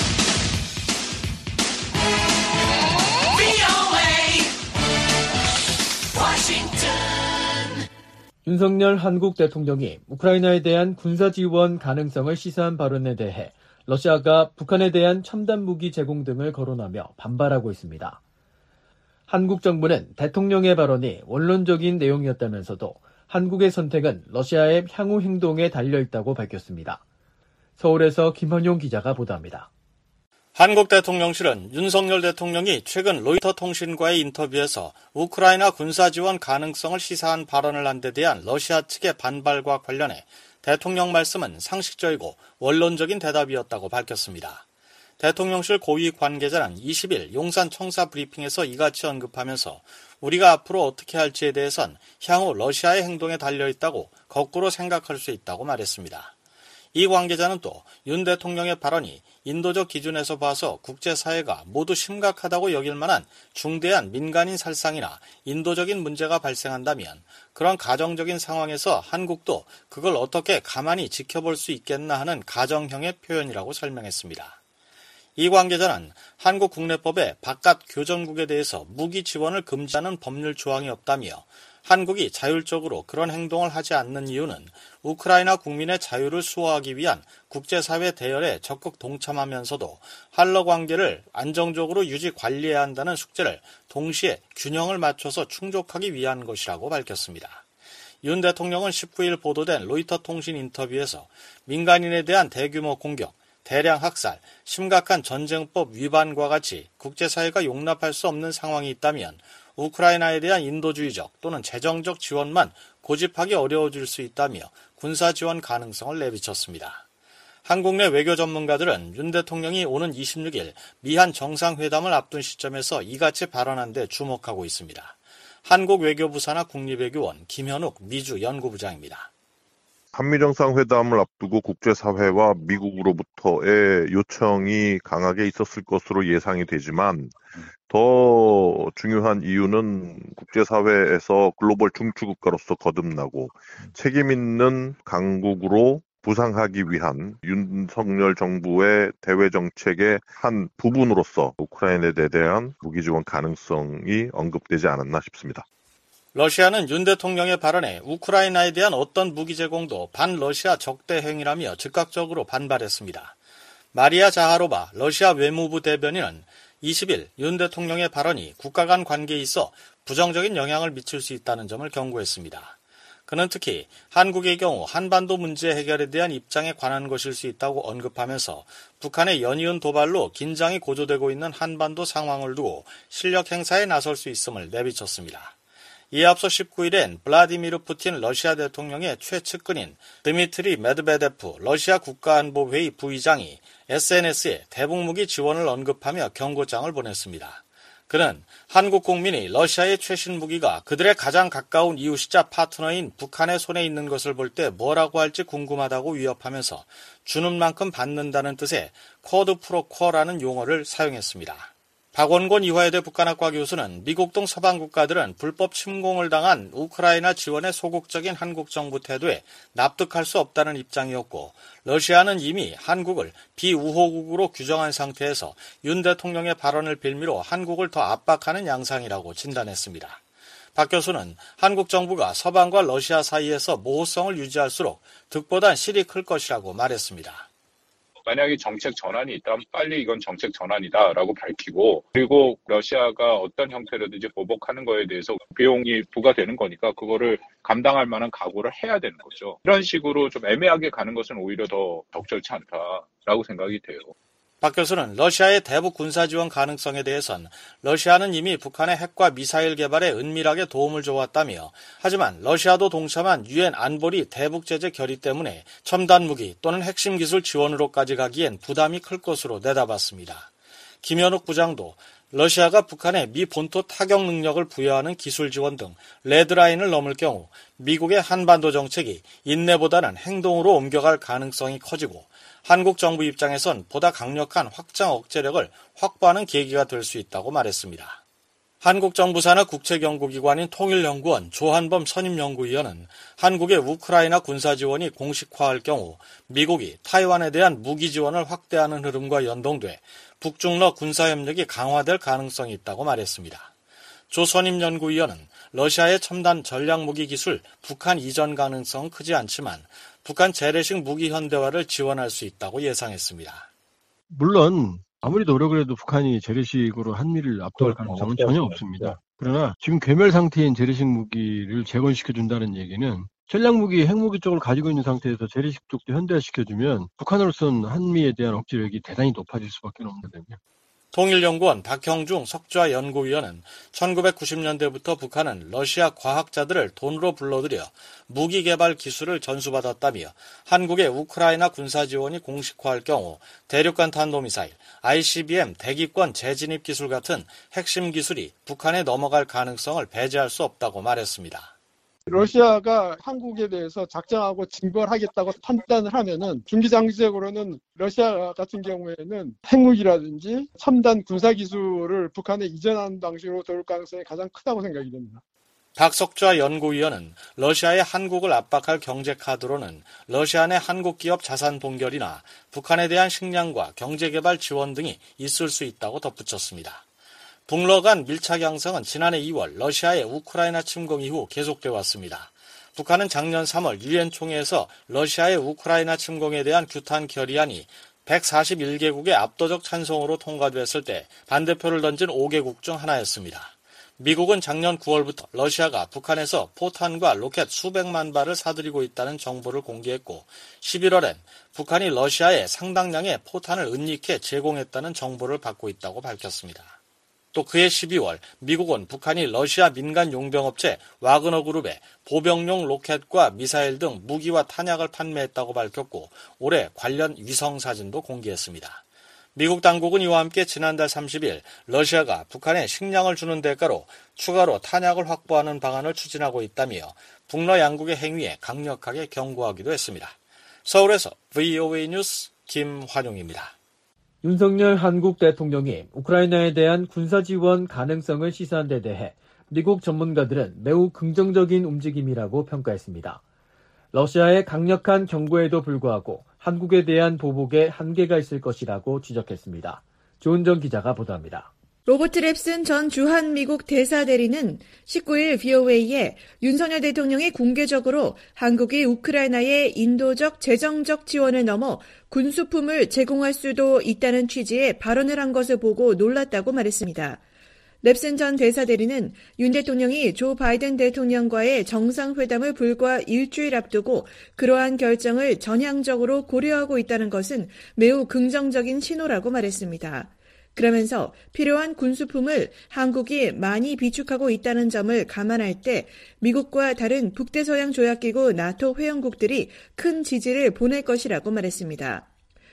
윤석열 한국 대통령이 우크라이나에 대한 군사 지원 가능성을 시사한 발언에 대해 러시아가 북한에 대한 첨단 무기 제공 등을 거론하며 반발하고 있습니다. 한국 정부는 대통령의 발언이 원론적인 내용이었다면서도 한국의 선택은 러시아의 향후 행동에 달려있다고 밝혔습니다. 서울에서 김헌용 기자가 보도합니다. 한국 대통령실은 윤석열 대통령이 최근 로이터 통신과의 인터뷰에서 우크라이나 군사 지원 가능성을 시사한 발언을 한 데 대한 러시아 측의 반발과 관련해 대통령 말씀은 상식적이고 원론적인 대답이었다고 밝혔습니다. 대통령실 고위 관계자는 20일 용산 청사 브리핑에서 이같이 언급하면서 우리가 앞으로 어떻게 할지에 대해선 향후 러시아의 행동에 달려있다고 거꾸로 생각할 수 있다고 말했습니다. 이 관계자는 또 윤 대통령의 발언이 인도적 기준에서 봐서 국제사회가 모두 심각하다고 여길 만한 중대한 민간인 살상이나 인도적인 문제가 발생한다면 그런 가정적인 상황에서 한국도 그걸 어떻게 가만히 지켜볼 수 있겠나 하는 가정형의 표현이라고 설명했습니다. 이 관계자는 한국 국내법에 바깥 교전국에 대해서 무기 지원을 금지하는 법률 조항이 없다며 한국이 자율적으로 그런 행동을 하지 않는 이유는 우크라이나 국민의 자유를 수호하기 위한 국제사회 대열에 적극 동참하면서도 한러 관계를 안정적으로 유지 관리해야 한다는 숙제를 동시에 균형을 맞춰서 충족하기 위한 것이라고 밝혔습니다. 윤 대통령은 19일 보도된 로이터 통신 인터뷰에서 민간인에 대한 대규모 공격, 대량 학살, 심각한 전쟁법 위반과 같이 국제사회가 용납할 수 없는 상황이 있다면 우크라이나에 대한 인도주의적 또는 재정적 지원만 고집하기 어려워질 수 있다며 군사 지원 가능성을 내비쳤습니다. 한국 내 외교 전문가들은 윤 대통령이 오는 26일 미한 정상회담을 앞둔 시점에서 이같이 발언한 데 주목하고 있습니다. 한국 외교부 산하 국립외교원 김현욱 미주 연구부장입니다. 한미정상회담을 앞두고 국제사회와 미국으로부터의 요청이 강하게 있었을 것으로 예상이 되지만 더 중요한 이유는 국제사회에서 글로벌 중추국가로서 거듭나고 책임있는 강국으로 부상하기 위한 윤석열 정부의 대외 정책의 한 부분으로서 우크라이나에 대한 무기 지원 가능성이 언급되지 않았나 싶습니다. 러시아는 윤 대통령의 발언에 우크라이나에 대한 어떤 무기 제공도 반러시아 적대 행위라며 즉각적으로 반발했습니다. 마리아 자하로바 러시아 외무부 대변인은 20일 윤 대통령의 발언이 국가 간 관계에 있어 부정적인 영향을 미칠 수 있다는 점을 경고했습니다. 그는 특히 한국의 경우 한반도 문제 해결에 대한 입장에 관한 것일 수 있다고 언급하면서 북한의 연이은 도발로 긴장이 고조되고 있는 한반도 상황을 두고 실력 행사에 나설 수 있음을 내비쳤습니다. 이에 앞서 19일엔 블라디미르 푸틴 러시아 대통령의 최측근인 드미트리 메드베데프 러시아 국가안보회의 부의장이 SNS에 대북무기 지원을 언급하며 경고장을 보냈습니다. 그는 한국 국민이 러시아의 최신 무기가 그들의 가장 가까운 이웃이자 파트너인 북한의 손에 있는 것을 볼 때 뭐라고 할지 궁금하다고 위협하면서 주는 만큼 받는다는 뜻의 쿼드 프로 쿼라는 용어를 사용했습니다. 박원곤 이화여대 북한학과 교수는 미국 등 서방 국가들은 불법 침공을 당한 우크라이나 지원에 소극적인 한국 정부 태도에 납득할 수 없다는 입장이었고 러시아는 이미 한국을 비우호국으로 규정한 상태에서 윤 대통령의 발언을 빌미로 한국을 더 압박하는 양상이라고 진단했습니다. 박 교수는 한국 정부가 서방과 러시아 사이에서 모호성을 유지할수록 득보단 실이 클 것이라고 말했습니다. 만약에 정책 전환이 있다면 빨리 이건 정책 전환이다라고 밝히고 그리고 러시아가 어떤 형태로든지 보복하는 거에 대해서 비용이 부과되는 거니까 그거를 감당할 만한 각오를 해야 되는 거죠. 이런 식으로 좀 애매하게 가는 것은 오히려 더 적절치 않다라고 생각이 돼요. 박 교수는 러시아의 대북 군사 지원 가능성에 대해선 러시아는 이미 북한의 핵과 미사일 개발에 은밀하게 도움을 줘왔다며 하지만 러시아도 동참한 유엔 안보리 대북 제재 결의 때문에 첨단 무기 또는 핵심 기술 지원으로까지 가기엔 부담이 클 것으로 내다봤습니다. 김현욱 부장도 러시아가 북한에 미 본토 타격 능력을 부여하는 기술 지원 등 레드라인을 넘을 경우 미국의 한반도 정책이 인내보다는 행동으로 옮겨갈 가능성이 커지고 한국 정부 입장에선 보다 강력한 확장 억제력을 확보하는 계기가 될 수 있다고 말했습니다. 한국 정부 산하 국책연구기관인 통일연구원 조한범 선임연구위원은 한국의 우크라이나 군사 지원이 공식화할 경우 미국이 타이완에 대한 무기 지원을 확대하는 흐름과 연동돼 북중러 군사협력이 강화될 가능성이 있다고 말했습니다. 조 선임연구위원은 러시아의 첨단 전략무기 기술 북한 이전 가능성은 크지 않지만 북한 재래식 무기 현대화를 지원할 수 있다고 예상했습니다. 물론 아무리 노력을 해도 북한이 재래식으로 한미를 압도할 가능성은 전혀 없습니다. 그러나 지금 괴멸 상태인 재래식 무기를 재건시켜준다는 얘기는 전략무기, 핵무기 쪽을 가지고 있는 상태에서 재래식 쪽도 현대화시켜주면 북한으로서는 한미에 대한 억제력이 대단히 높아질 수밖에 없거든요. 통일연구원 박형중 석좌 연구위원은 1990년대부터 북한은 러시아 과학자들을 돈으로 불러들여 무기 개발 기술을 전수받았다며 한국의 우크라이나 군사 지원이 공식화할 경우 대륙간 탄도미사일, ICBM 대기권 재진입 기술 같은 핵심 기술이 북한에 넘어갈 가능성을 배제할 수 없다고 말했습니다. 러시아가 한국에 대해서 작정하고 징벌하겠다고 판단을 하면은 중기장기적으로는 러시아 같은 경우에는 핵무기라든지 첨단 군사기술을 북한에 이전하는 방식으로 돌 가능성이 가장 크다고 생각이 됩니다. 박석좌 연구위원은 러시아의 한국을 압박할 경제 카드로는 러시아 내 한국 기업 자산 동결이나 북한에 대한 식량과 경제개발 지원 등이 있을 수 있다고 덧붙였습니다. 북러 간 밀착 양상은 지난해 2월 러시아의 우크라이나 침공 이후 계속돼 왔습니다. 북한은 작년 3월 유엔 총회에서 러시아의 우크라이나 침공에 대한 규탄 결의안이 141개국의 압도적 찬성으로 통과됐을 때 반대표를 던진 5개국 중 하나였습니다. 미국은 작년 9월부터 러시아가 북한에서 포탄과 로켓 수백만 발을 사들이고 있다는 정보를 공개했고 11월엔 북한이 러시아에 상당량의 포탄을 은닉해 제공했다는 정보를 받고 있다고 밝혔습니다. 또 그해 12월 미국은 북한이 러시아 민간 용병업체 와그너 그룹에 보병용 로켓과 미사일 등 무기와 탄약을 판매했다고 밝혔고 올해 관련 위성 사진도 공개했습니다. 미국 당국은 이와 함께 지난달 30일 러시아가 북한에 식량을 주는 대가로 추가로 탄약을 확보하는 방안을 추진하고 있다며 북러 양국의 행위에 강력하게 경고하기도 했습니다. 서울에서 VOA 뉴스 김환용입니다. 윤석열 한국 대통령이 우크라이나에 대한 군사 지원 가능성을 시사한 데 대해 미국 전문가들은 매우 긍정적인 움직임이라고 평가했습니다. 러시아의 강력한 경고에도 불구하고 한국에 대한 보복에 한계가 있을 것이라고 지적했습니다. 조은정 기자가 보도합니다. 로버트 랩슨 전 주한미국 대사대리는 19일 VOA에 윤석열 대통령이 공개적으로 한국이 우크라이나에 인도적 재정적 지원을 넘어 군수품을 제공할 수도 있다는 취지의 발언을 한 것을 보고 놀랐다고 말했습니다. 랩슨 전 대사대리는 윤 대통령이 조 바이든 대통령과의 정상회담을 불과 일주일 앞두고 그러한 결정을 전향적으로 고려하고 있다는 것은 매우 긍정적인 신호라고 말했습니다. 그러면서 필요한 군수품을 한국이 많이 비축하고 있다는 점을 감안할 때 미국과 다른 북대서양 조약기구 나토 회원국들이 큰 지지를 보낼 것이라고 말했습니다.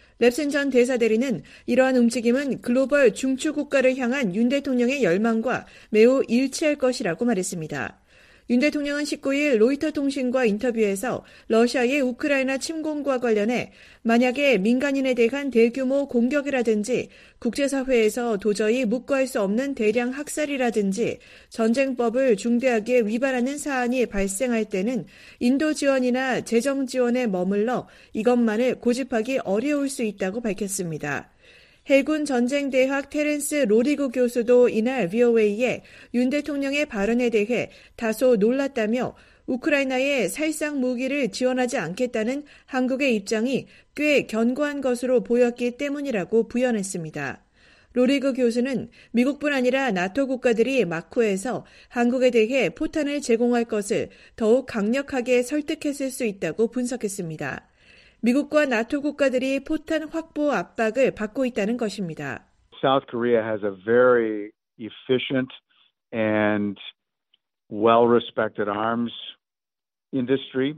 랩슨 전 대사대리는 이러한 움직임은 글로벌 중추국가를 향한 윤 대통령의 열망과 매우 일치할 것이라고 말했습니다. 윤 대통령은 19일 로이터 통신과 인터뷰에서 러시아의 우크라이나 침공과 관련해 만약에 민간인에 대한 대규모 공격이라든지 국제사회에서 도저히 묵과할 수 없는 대량 학살이라든지 전쟁법을 중대하게 위반하는 사안이 발생할 때는 인도 지원이나 재정 지원에 머물러 이것만을 고집하기 어려울 수 있다고 밝혔습니다. 해군 전쟁대학 테렌스 로리그 교수도 이날 VOA에 윤 대통령의 발언에 대해 다소 놀랐다며 우크라이나에 살상 무기를 지원하지 않겠다는 한국의 입장이 꽤 견고한 것으로 보였기 때문이라고 부연했습니다. 로리그 교수는 미국뿐 아니라 나토 국가들이 마쿠에서 한국에 대해 포탄을 제공할 것을 더욱 강력하게 설득했을 수 있다고 분석했습니다. 미국과 나토 국가들이 포탄 확보 압박을 받고 있다는 것입니다. South Korea has a very efficient and well-respected arms industry.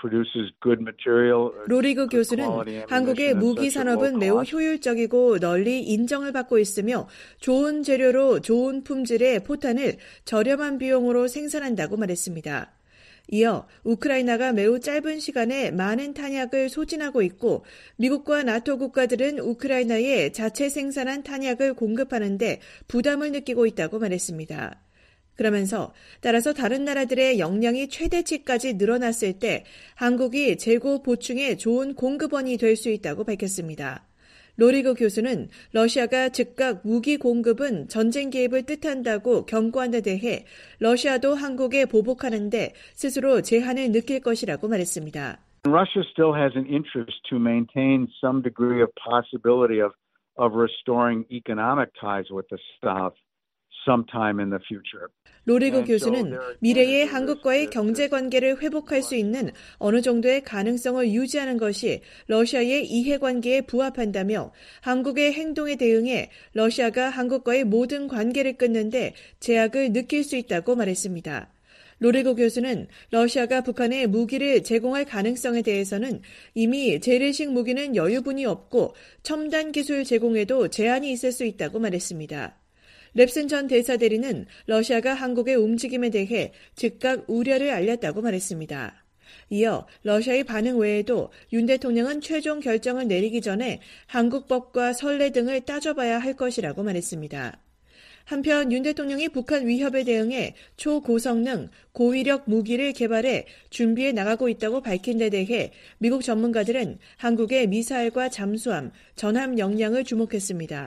로리그 교수는 한국의 무기 산업은 매우 효율적이고 널리 인정을 받고 있으며 좋은 재료로 좋은 품질의 포탄을 저렴한 비용으로 생산한다고 말했습니다. 이어 우크라이나가 매우 짧은 시간에 많은 탄약을 소진하고 있고 미국과 나토 국가들은 우크라이나에 자체 생산한 탄약을 공급하는데 부담을 느끼고 있다고 말했습니다. 그러면서 따라서 다른 나라들의 역량이 최대치까지 늘어났을 때 한국이 재고 보충에 좋은 공급원이 될 수 있다고 밝혔습니다. 로리그 교수는 러시아가 즉각 무기 공급은 전쟁 개입을 뜻한다고 경고한 데 대해 러시아도 한국에 보복하는데 스스로 제한을 느낄 것이라고 말했습니다. Russia still has an interest to maintain some degree of possibility of restoring economic ties with the South. sometime in the future. 로리그 교수는 미래에 한국과의 경제관계를 회복할 수 있는 어느 정도의 가능성을 유지하는 것이 러시아의 이해관계에 부합한다며 한국의 행동에 대응해 러시아가 한국과의 모든 관계를 끊는데 제약을 느낄 수 있다고 말했습니다. 로리그 교수는 러시아가 북한에 무기를 제공할 가능성에 대해서는 이미 재래식 무기는 여유분이 없고 첨단 기술 제공에도 제한이 있을 수 있다고 말했습니다. 랩슨 전 대사대리는 러시아가 한국의 움직임에 대해 즉각 우려를 알렸다고 말했습니다. 이어 러시아의 반응 외에도 윤 대통령은 최종 결정을 내리기 전에 한국법과 선례 등을 따져봐야 할 것이라고 말했습니다. 한편 윤 대통령이 북한 위협에 대응해 초고성능, 고위력 무기를 개발해 준비해 나가고 있다고 밝힌 데 대해 미국 전문가들은 한국의 미사일과 잠수함, 전함 역량을 주목했습니다.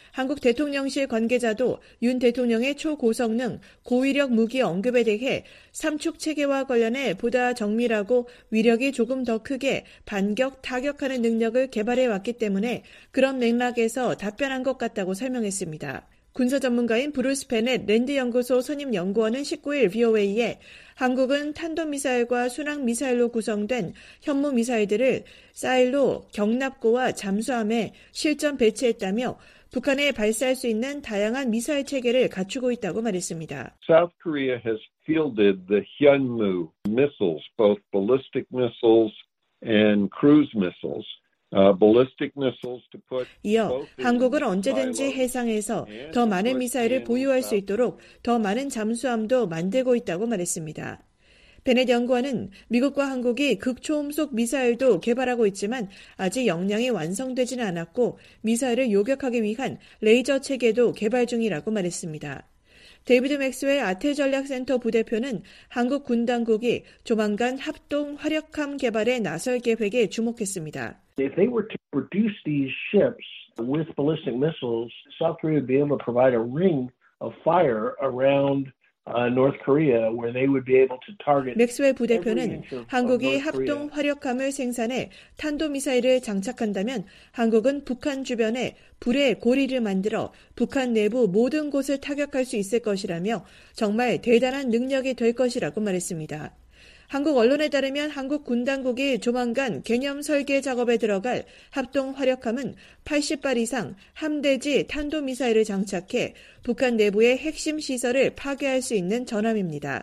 한국 대통령실 관계자도 윤 대통령의 초고성능, 고위력 무기 언급에 대해 삼축 체계와 관련해 보다 정밀하고 위력이 조금 더 크게 반격, 타격하는 능력을 개발해 왔기 때문에 그런 맥락에서 답변한 것 같다고 설명했습니다. 군사 전문가인 브루스 베넷 랜드연구소 선임 연구원은 19일 VOA에 한국은 탄도미사일과 순항미사일로 구성된 현무미사일들을 사일로 경납고와 잠수함에 실전 배치했다며 북한에 발사할 수 있는 다양한 미사일 체계를 갖추고 있다고 말했습니다. South Korea has fielded the Hyunmoo missiles, both ballistic missiles and cruise missiles. 이어 한국은 언제든지 해상에서 더 많은 미사일을 보유할 수 있도록 더 많은 잠수함도 만들고 있다고 말했습니다. 베넷 연구원은 미국과 한국이 극초음속 미사일도 개발하고 있지만 아직 역량이 완성되지는 않았고 미사일을 요격하기 위한 레이저 체계도 개발 중이라고 말했습니다. 데이비드 맥스웰 아태전략센터 부대표는 한국 군 당국이 조만간 합동 화력함 개발에 나설 계획에 주목했습니다. If they were to produce these ships with ballistic missiles, South Korea would be able to provide a ring of fire around North Korea where they would be able to target. 맥스웰 부대표는 한국이 합동 화력함을 생산해 탄도미사일을 장착한다면 한국은 북한 주변에 불의 고리를 만들어 북한 내부 모든 곳을 타격할 수 있을 것이라며 정말 대단한 능력이 될 것이라고 말했습니다. 한국 언론에 따르면 한국 군 당국이 조만간 개념 설계 작업에 들어갈 합동 화력함은 80발 이상 함대지 탄도미사일을 장착해 북한 내부의 핵심 시설을 파괴할 수 있는 전함입니다.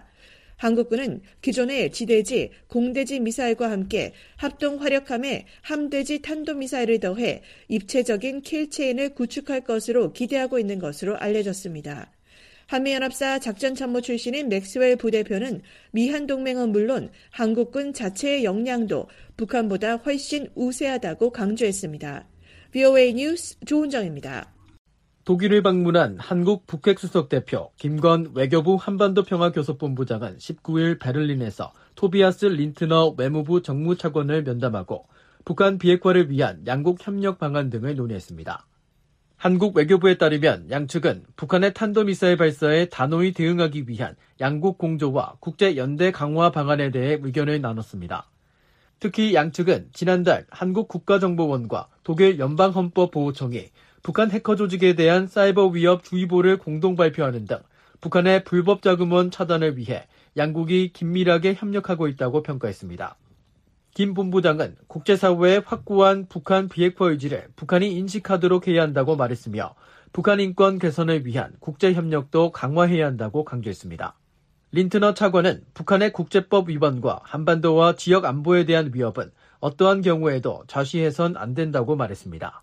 한국군은 기존의 지대지, 공대지 미사일과 함께 합동 화력함에 함대지 탄도미사일을 더해 입체적인 킬체인을 구축할 것으로 기대하고 있는 것으로 알려졌습니다. 한미연합사 작전참모 출신인 맥스웰 부대표는 미한동맹은 물론 한국군 자체의 역량도 북한보다 훨씬 우세하다고 강조했습니다. VOA 뉴스 조은정입니다. 독일을 방문한 한국 북핵 수석 대표 김건 외교부 한반도평화교섭본부장은 19일 베를린에서 토비아스 린트너 외무부 정무차관을 면담하고 북한 비핵화를 위한 양국 협력 방안 등을 논의했습니다. 한국 외교부에 따르면 양측은 북한의 탄도미사일 발사에 단호히 대응하기 위한 양국 공조와 국제연대 강화 방안에 대해 의견을 나눴습니다. 특히 양측은 지난달 한국 국가정보원과 독일 연방헌법보호청이 북한 해커 조직에 대한 사이버 위협 주의보를 공동 발표하는 등 북한의 불법 자금원 차단을 위해 양국이 긴밀하게 협력하고 있다고 평가했습니다. 김 본부장은 국제사회의 확고한 북한 비핵화 의지를 북한이 인식하도록 해야 한다고 말했으며 북한 인권 개선을 위한 국제협력도 강화해야 한다고 강조했습니다. 린트너 차관은 북한의 국제법 위반과 한반도와 지역 안보에 대한 위협은 어떠한 경우에도 좌시해선 안 된다고 말했습니다.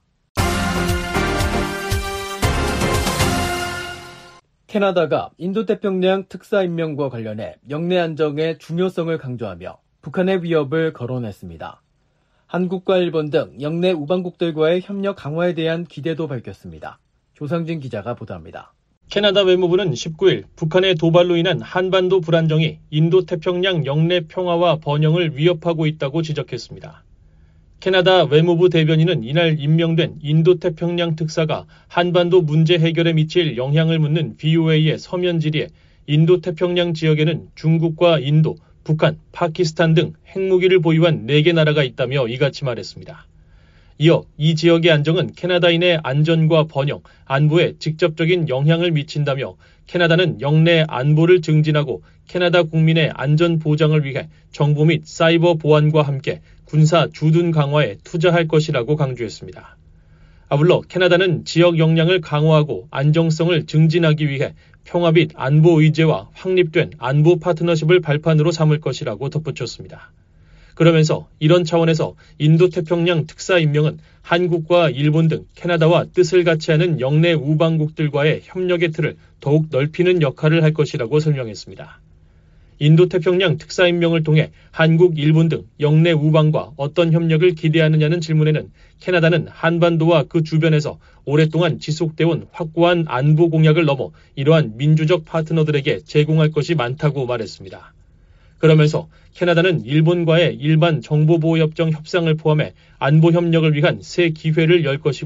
캐나다가 인도태평양 특사 임명과 관련해 영내 안정의 중요성을 강조하며 북한의 위협을 거론했습니다. 한국과 일본 등 영내 우방국들과의 협력 강화에 대한 기대도 밝혔습니다. 조상진 기자가 보도합니다. 캐나다 외무부는 19일 북한의 도발로 인한 한반도 불안정이 인도태평양 영내 평화와 번영을 위협하고 있다고 지적했습니다. 캐나다 외무부 대변인은 이날 임명된 인도태평양 특사가 한반도 문제 해결에 미칠 영향을 묻는 VOA의 서면 질의에 인도태평양 지역에는 중국과 인도, 북한, 파키스탄 등 핵무기를 보유한 4개 나라가 있다며 이같이 말했습니다. 이어 이 지역의 안정은 캐나다인의 안전과 번영, 안보에 직접적인 영향을 미친다며 캐나다는 영내 안보를 증진하고 캐나다 국민의 안전 보장을 위해 정보 및 사이버 보안과 함께 군사 주둔 강화에 투자할 것이라고 강조했습니다. 아울러 캐나다는 지역 역량을 강화하고 안정성을 증진하기 위해 평화 및 안보 의제와 확립된 안보 파트너십을 발판으로 삼을 것이라고 덧붙였습니다. 그러면서 이런 차원에서 인도태평양 특사 임명은 한국과 일본 등 캐나다와 뜻을 같이 하는 영내 우방국들과의 협력의 틀을 더욱 넓히는 역할을 할 것이라고 설명했습니다. 인도태평양 특사 임명을 통해 한국, 일본 등 영내 우방과 어떤 협력을 기대하느냐는 질문에는 캐나다는 한반도와 그 주변에서 오랫동안 지속돼온 확고한 안보 공약을 넘어 이러한 민주적 파트너들에게 제공할 것이 많다고 말했습니다. 그러면서 캐나다는 일본과의 일반 정보보호협정 협상을 포함해 안보 협력을 위한 새 기회를 열 것이고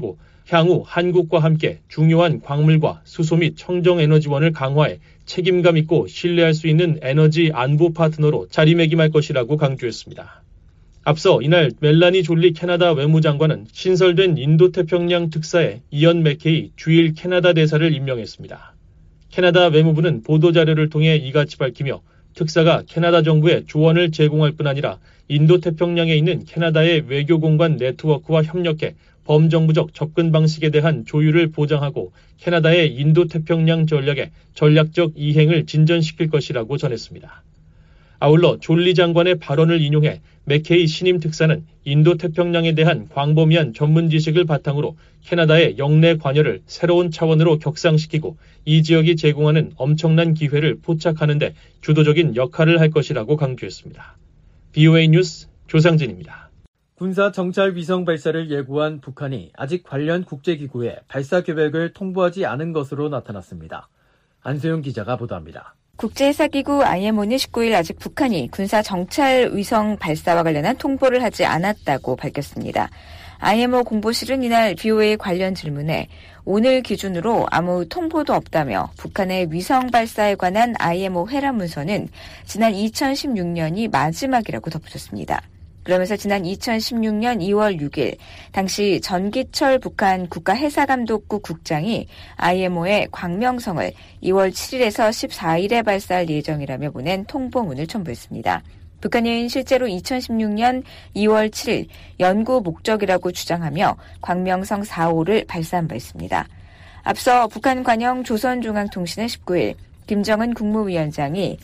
향후 한국과 함께 중요한 광물과 수소 및 청정에너지원을 강화해 책임감 있고 신뢰할 수 있는 에너지 안보 파트너로 자리매김할 것이라고 강조했습니다. 앞서 이날 멜라니 졸리 캐나다 외무장관은 신설된 인도태평양 특사에 이언 맥케이 주일 캐나다 대사를 임명했습니다. 캐나다 외무부는 보도자료를 통해 이같이 밝히며 특사가 캐나다 정부에 조언을 제공할 뿐 아니라 인도태평양에 있는 캐나다의 외교공간 네트워크와 협력해 범정부적 접근 방식에 대한 조율을 보장하고 캐나다의 인도태평양 전략의 전략적 이행을 진전시킬 것이라고 전했습니다. 아울러 졸리 장관의 발언을 인용해 맥케이 신임 특사는 인도태평양에 대한 광범위한 전문 지식을 바탕으로 캐나다의 영내 관여를 새로운 차원으로 격상시키고 이 지역이 제공하는 엄청난 기회를 포착하는 데 주도적인 역할을 할 것이라고 강조했습니다. BOA 뉴스 조상진입니다. 군사 정찰 위성 발사를 예고한 북한이 아직 관련 국제기구에 발사 계획을 통보하지 않은 것으로 나타났습니다. 안소영 기자가 보도합니다. 국제해사기구 IMO는 19일 아직 북한이 군사 정찰 위성 발사와 관련한 통보를 하지 않았다고 밝혔습니다. IMO 공보실은 이날 BOA 관련 질문에 오늘 기준으로 아무 통보도 없다며 북한의 위성 발사에 관한 IMO 회람 문서는 지난 2016년이 마지막이라고 덧붙였습니다. 그러면서 지난 2016년 2월 6일 당시 전기철 북한 국가해사감독국 국장이 IMO에 광명성을 2월 7일에서 14일에 발사할 예정이라며 보낸 통보문을 첨부했습니다. 북한은 실제로 2016년 2월 7일 연구 목적이라고 주장하며 광명성 4호를 발사한 바 있습니다. 앞서 북한 관영 조선중앙통신은 19일 김정은 국무위원장이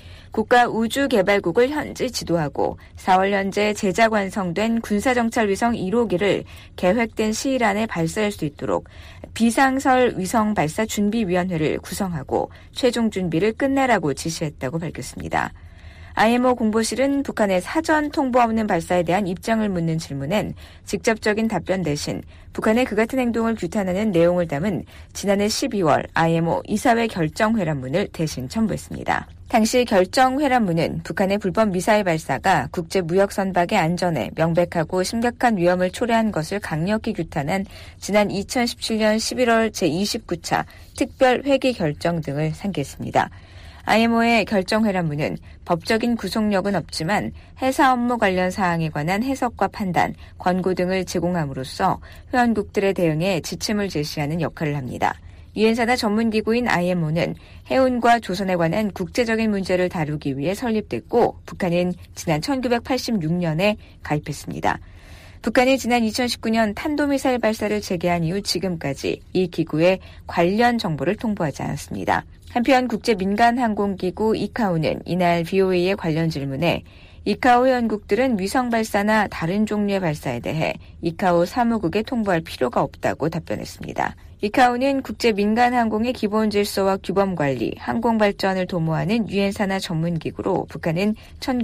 국가우주개발국을 현지 지도하고 4월 현재 제작 완성된 군사정찰위성 1호기를 계획된 시일 안에 발사할 수 있도록 비상설 위성 발사 준비위원회를 구성하고 최종 준비를 끝내라고 지시했다고 밝혔습니다. IMO 공보실은 북한의 사전 통보 없는 발사에 대한 입장을 묻는 질문엔 직접적인 답변 대신 북한의 그 같은 행동을 규탄하는 내용을 담은 지난해 12월 IMO 이사회 결정회람문을 대신 첨부했습니다. 당시 결정회람문은 북한의 불법 미사일 발사가 국제무역선박의 안전에 명백하고 심각한 위험을 초래한 것을 강력히 규탄한 지난 2017년 11월 제29차 특별회기 결정 등을 상기했습니다. IMO의 결정회람문은 법적인 구속력은 없지만 해사 업무 관련 사항에 관한 해석과 판단, 권고 등을 제공함으로써 회원국들의 대응에 지침을 제시하는 역할을 합니다. 유엔산하 전문기구인 IMO는 해운과 조선에 관한 국제적인 문제를 다루기 위해 설립됐고 북한은 지난 1986년에 가입했습니다. 북한이 지난 2019년 탄도미사일 발사를 재개한 이후 지금까지 이 기구에 관련 정보를 통보하지 않았습니다. 한편 국제민간항공기구 이카오는 이날 BOA의 관련 질문에 이카오 회원국들은 위성 발사나 다른 종류의 발사에 대해 이카오 사무국에 통보할 필요가 없다고 답변했습니다. 이카오는 국제민간항공의 기본 질서와 규범 관리, 항공 발전을 도모하는 유엔산하 전문기구로 북한은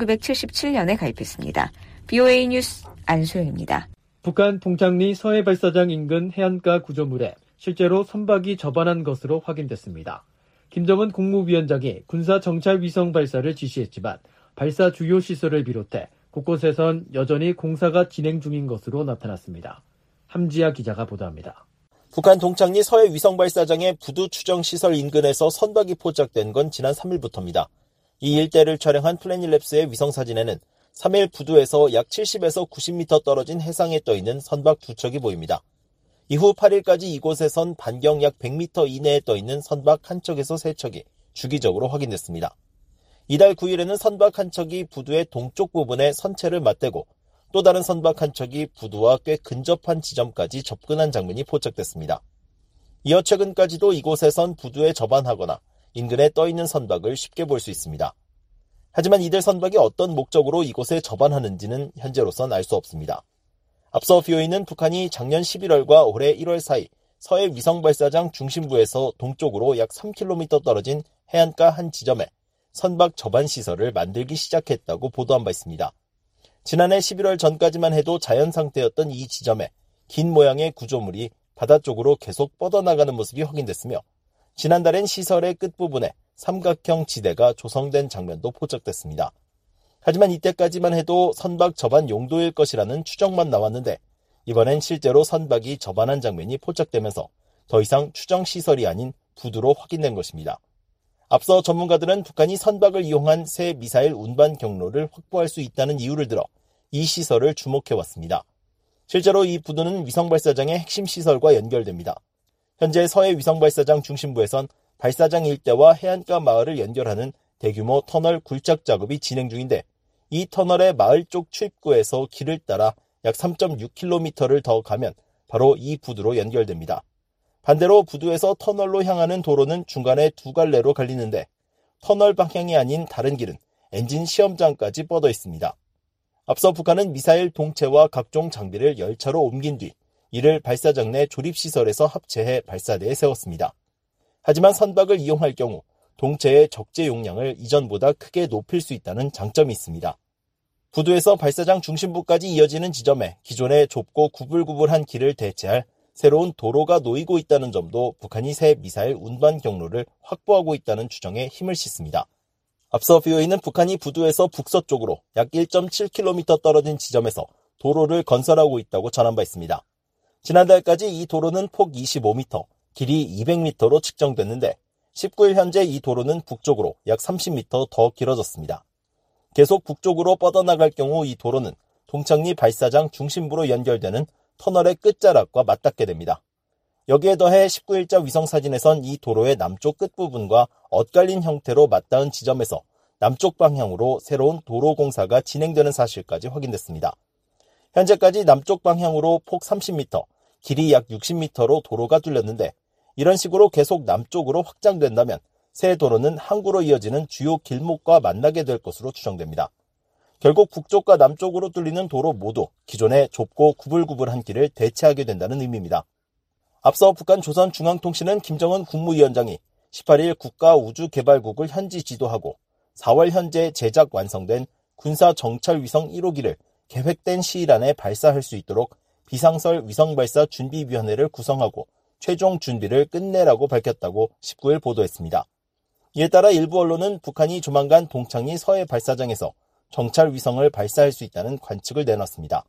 1977년에 가입했습니다. BOA 뉴스 안소영입니다. 북한 동창리 서해 발사장 인근 해안가 구조물에 실제로 선박이 접안한 것으로 확인됐습니다. 김정은 국무위원장이 군사 정찰 위성 발사를 지시했지만 발사 주요 시설을 비롯해 곳곳에선 여전히 공사가 진행 중인 것으로 나타났습니다. 함지아 기자가 보도합니다. 북한 동창리 서해 위성 발사장의 부두 추정 시설 인근에서 선박이 포착된 건 지난 3일부터입니다. 이 일대를 촬영한 플래닛랩스의 위성 사진에는 3일 부두에서 약 70에서 90m 떨어진 해상에 떠있는 선박 두 척이 보입니다. 이후 8일까지 이곳에선 반경 약 100m 이내에 떠있는 선박 한 척에서 세 척이 주기적으로 확인됐습니다. 이달 9일에는 선박 한 척이 부두의 동쪽 부분에 선체를 맞대고 또 다른 선박 한 척이 부두와 꽤 근접한 지점까지 접근한 장면이 포착됐습니다. 이어 최근까지도 이곳에선 부두에 접안하거나 인근에 떠있는 선박을 쉽게 볼 수 있습니다. 하지만 이들 선박이 어떤 목적으로 이곳에 접안하는지는 현재로선 알 수 없습니다. 앞서 BOA는 북한이 작년 11월과 올해 1월 사이 서해 위성발사장 중심부에서 동쪽으로 약 3km 떨어진 해안가 한 지점에 선박 접안 시설을 만들기 시작했다고 보도한 바 있습니다. 지난해 11월 전까지만 해도 자연 상태였던 이 지점에 긴 모양의 구조물이 바다 쪽으로 계속 뻗어나가는 모습이 확인됐으며 지난달엔 시설의 끝부분에 삼각형 지대가 조성된 장면도 포착됐습니다. 하지만 이때까지만 해도 선박 접안 용도일 것이라는 추정만 나왔는데 이번엔 실제로 선박이 접안한 장면이 포착되면서 더 이상 추정시설이 아닌 부두로 확인된 것입니다. 앞서 전문가들은 북한이 선박을 이용한 새 미사일 운반 경로를 확보할 수 있다는 이유를 들어 이 시설을 주목해왔습니다. 실제로 이 부두는 위성발사장의 핵심 시설과 연결됩니다. 현재 서해 위성발사장 중심부에선 발사장 일대와 해안가 마을을 연결하는 대규모 터널 굴착 작업이 진행 중인데 이 터널의 마을 쪽 출입구에서 길을 따라 약 3.6km를 더 가면 바로 이 부두로 연결됩니다. 반대로 부두에서 터널로 향하는 도로는 중간에 두 갈래로 갈리는데 터널 방향이 아닌 다른 길은 엔진 시험장까지 뻗어 있습니다. 앞서 북한은 미사일 동체와 각종 장비를 열차로 옮긴 뒤 이를 발사장 내 조립시설에서 합체해 발사대에 세웠습니다. 하지만 선박을 이용할 경우 동체의 적재 용량을 이전보다 크게 높일 수 있다는 장점이 있습니다. 부두에서 발사장 중심부까지 이어지는 지점에 기존의 좁고 구불구불한 길을 대체할 새로운 도로가 놓이고 있다는 점도 북한이 새 미사일 운반 경로를 확보하고 있다는 추정에 힘을 싣습니다. 앞서 BOA는 북한이 부두에서 북서쪽으로 약 1.7km 떨어진 지점에서 도로를 건설하고 있다고 전한 바 있습니다. 지난달까지 이 도로는 폭 25m, 길이 200m로 측정됐는데 19일 현재 이 도로는 북쪽으로 약 30m 더 길어졌습니다. 계속 북쪽으로 뻗어나갈 경우 이 도로는 동창리 발사장 중심부로 연결되는 터널의 끝자락과 맞닿게 됩니다. 여기에 더해 19일자 위성사진에선 이 도로의 남쪽 끝부분과 엇갈린 형태로 맞닿은 지점에서 남쪽 방향으로 새로운 도로 공사가 진행되는 사실까지 확인됐습니다. 현재까지 남쪽 방향으로 폭 30m, 길이 약 60m로 도로가 뚫렸는데 이런 식으로 계속 남쪽으로 확장된다면 새 도로는 항구로 이어지는 주요 길목과 만나게 될 것으로 추정됩니다. 결국 북쪽과 남쪽으로 뚫리는 도로 모두 기존의 좁고 구불구불한 길을 대체하게 된다는 의미입니다. 앞서 북한 조선중앙통신은 김정은 국무위원장이 18일 국가우주개발국을 현지 지도하고 4월 현재 제작 완성된 군사정찰위성 1호기를 계획된 시일 안에 발사할 수 있도록 비상설 위성발사 준비위원회를 구성하고 최종 준비를 끝내라고 밝혔다고 19일 보도했습니다. 이에 따라 일부 언론은 북한이 조만간 동창리 서해 발사장에서 정찰 위성을 발사할 수 있다는 관측을 내놨습니다.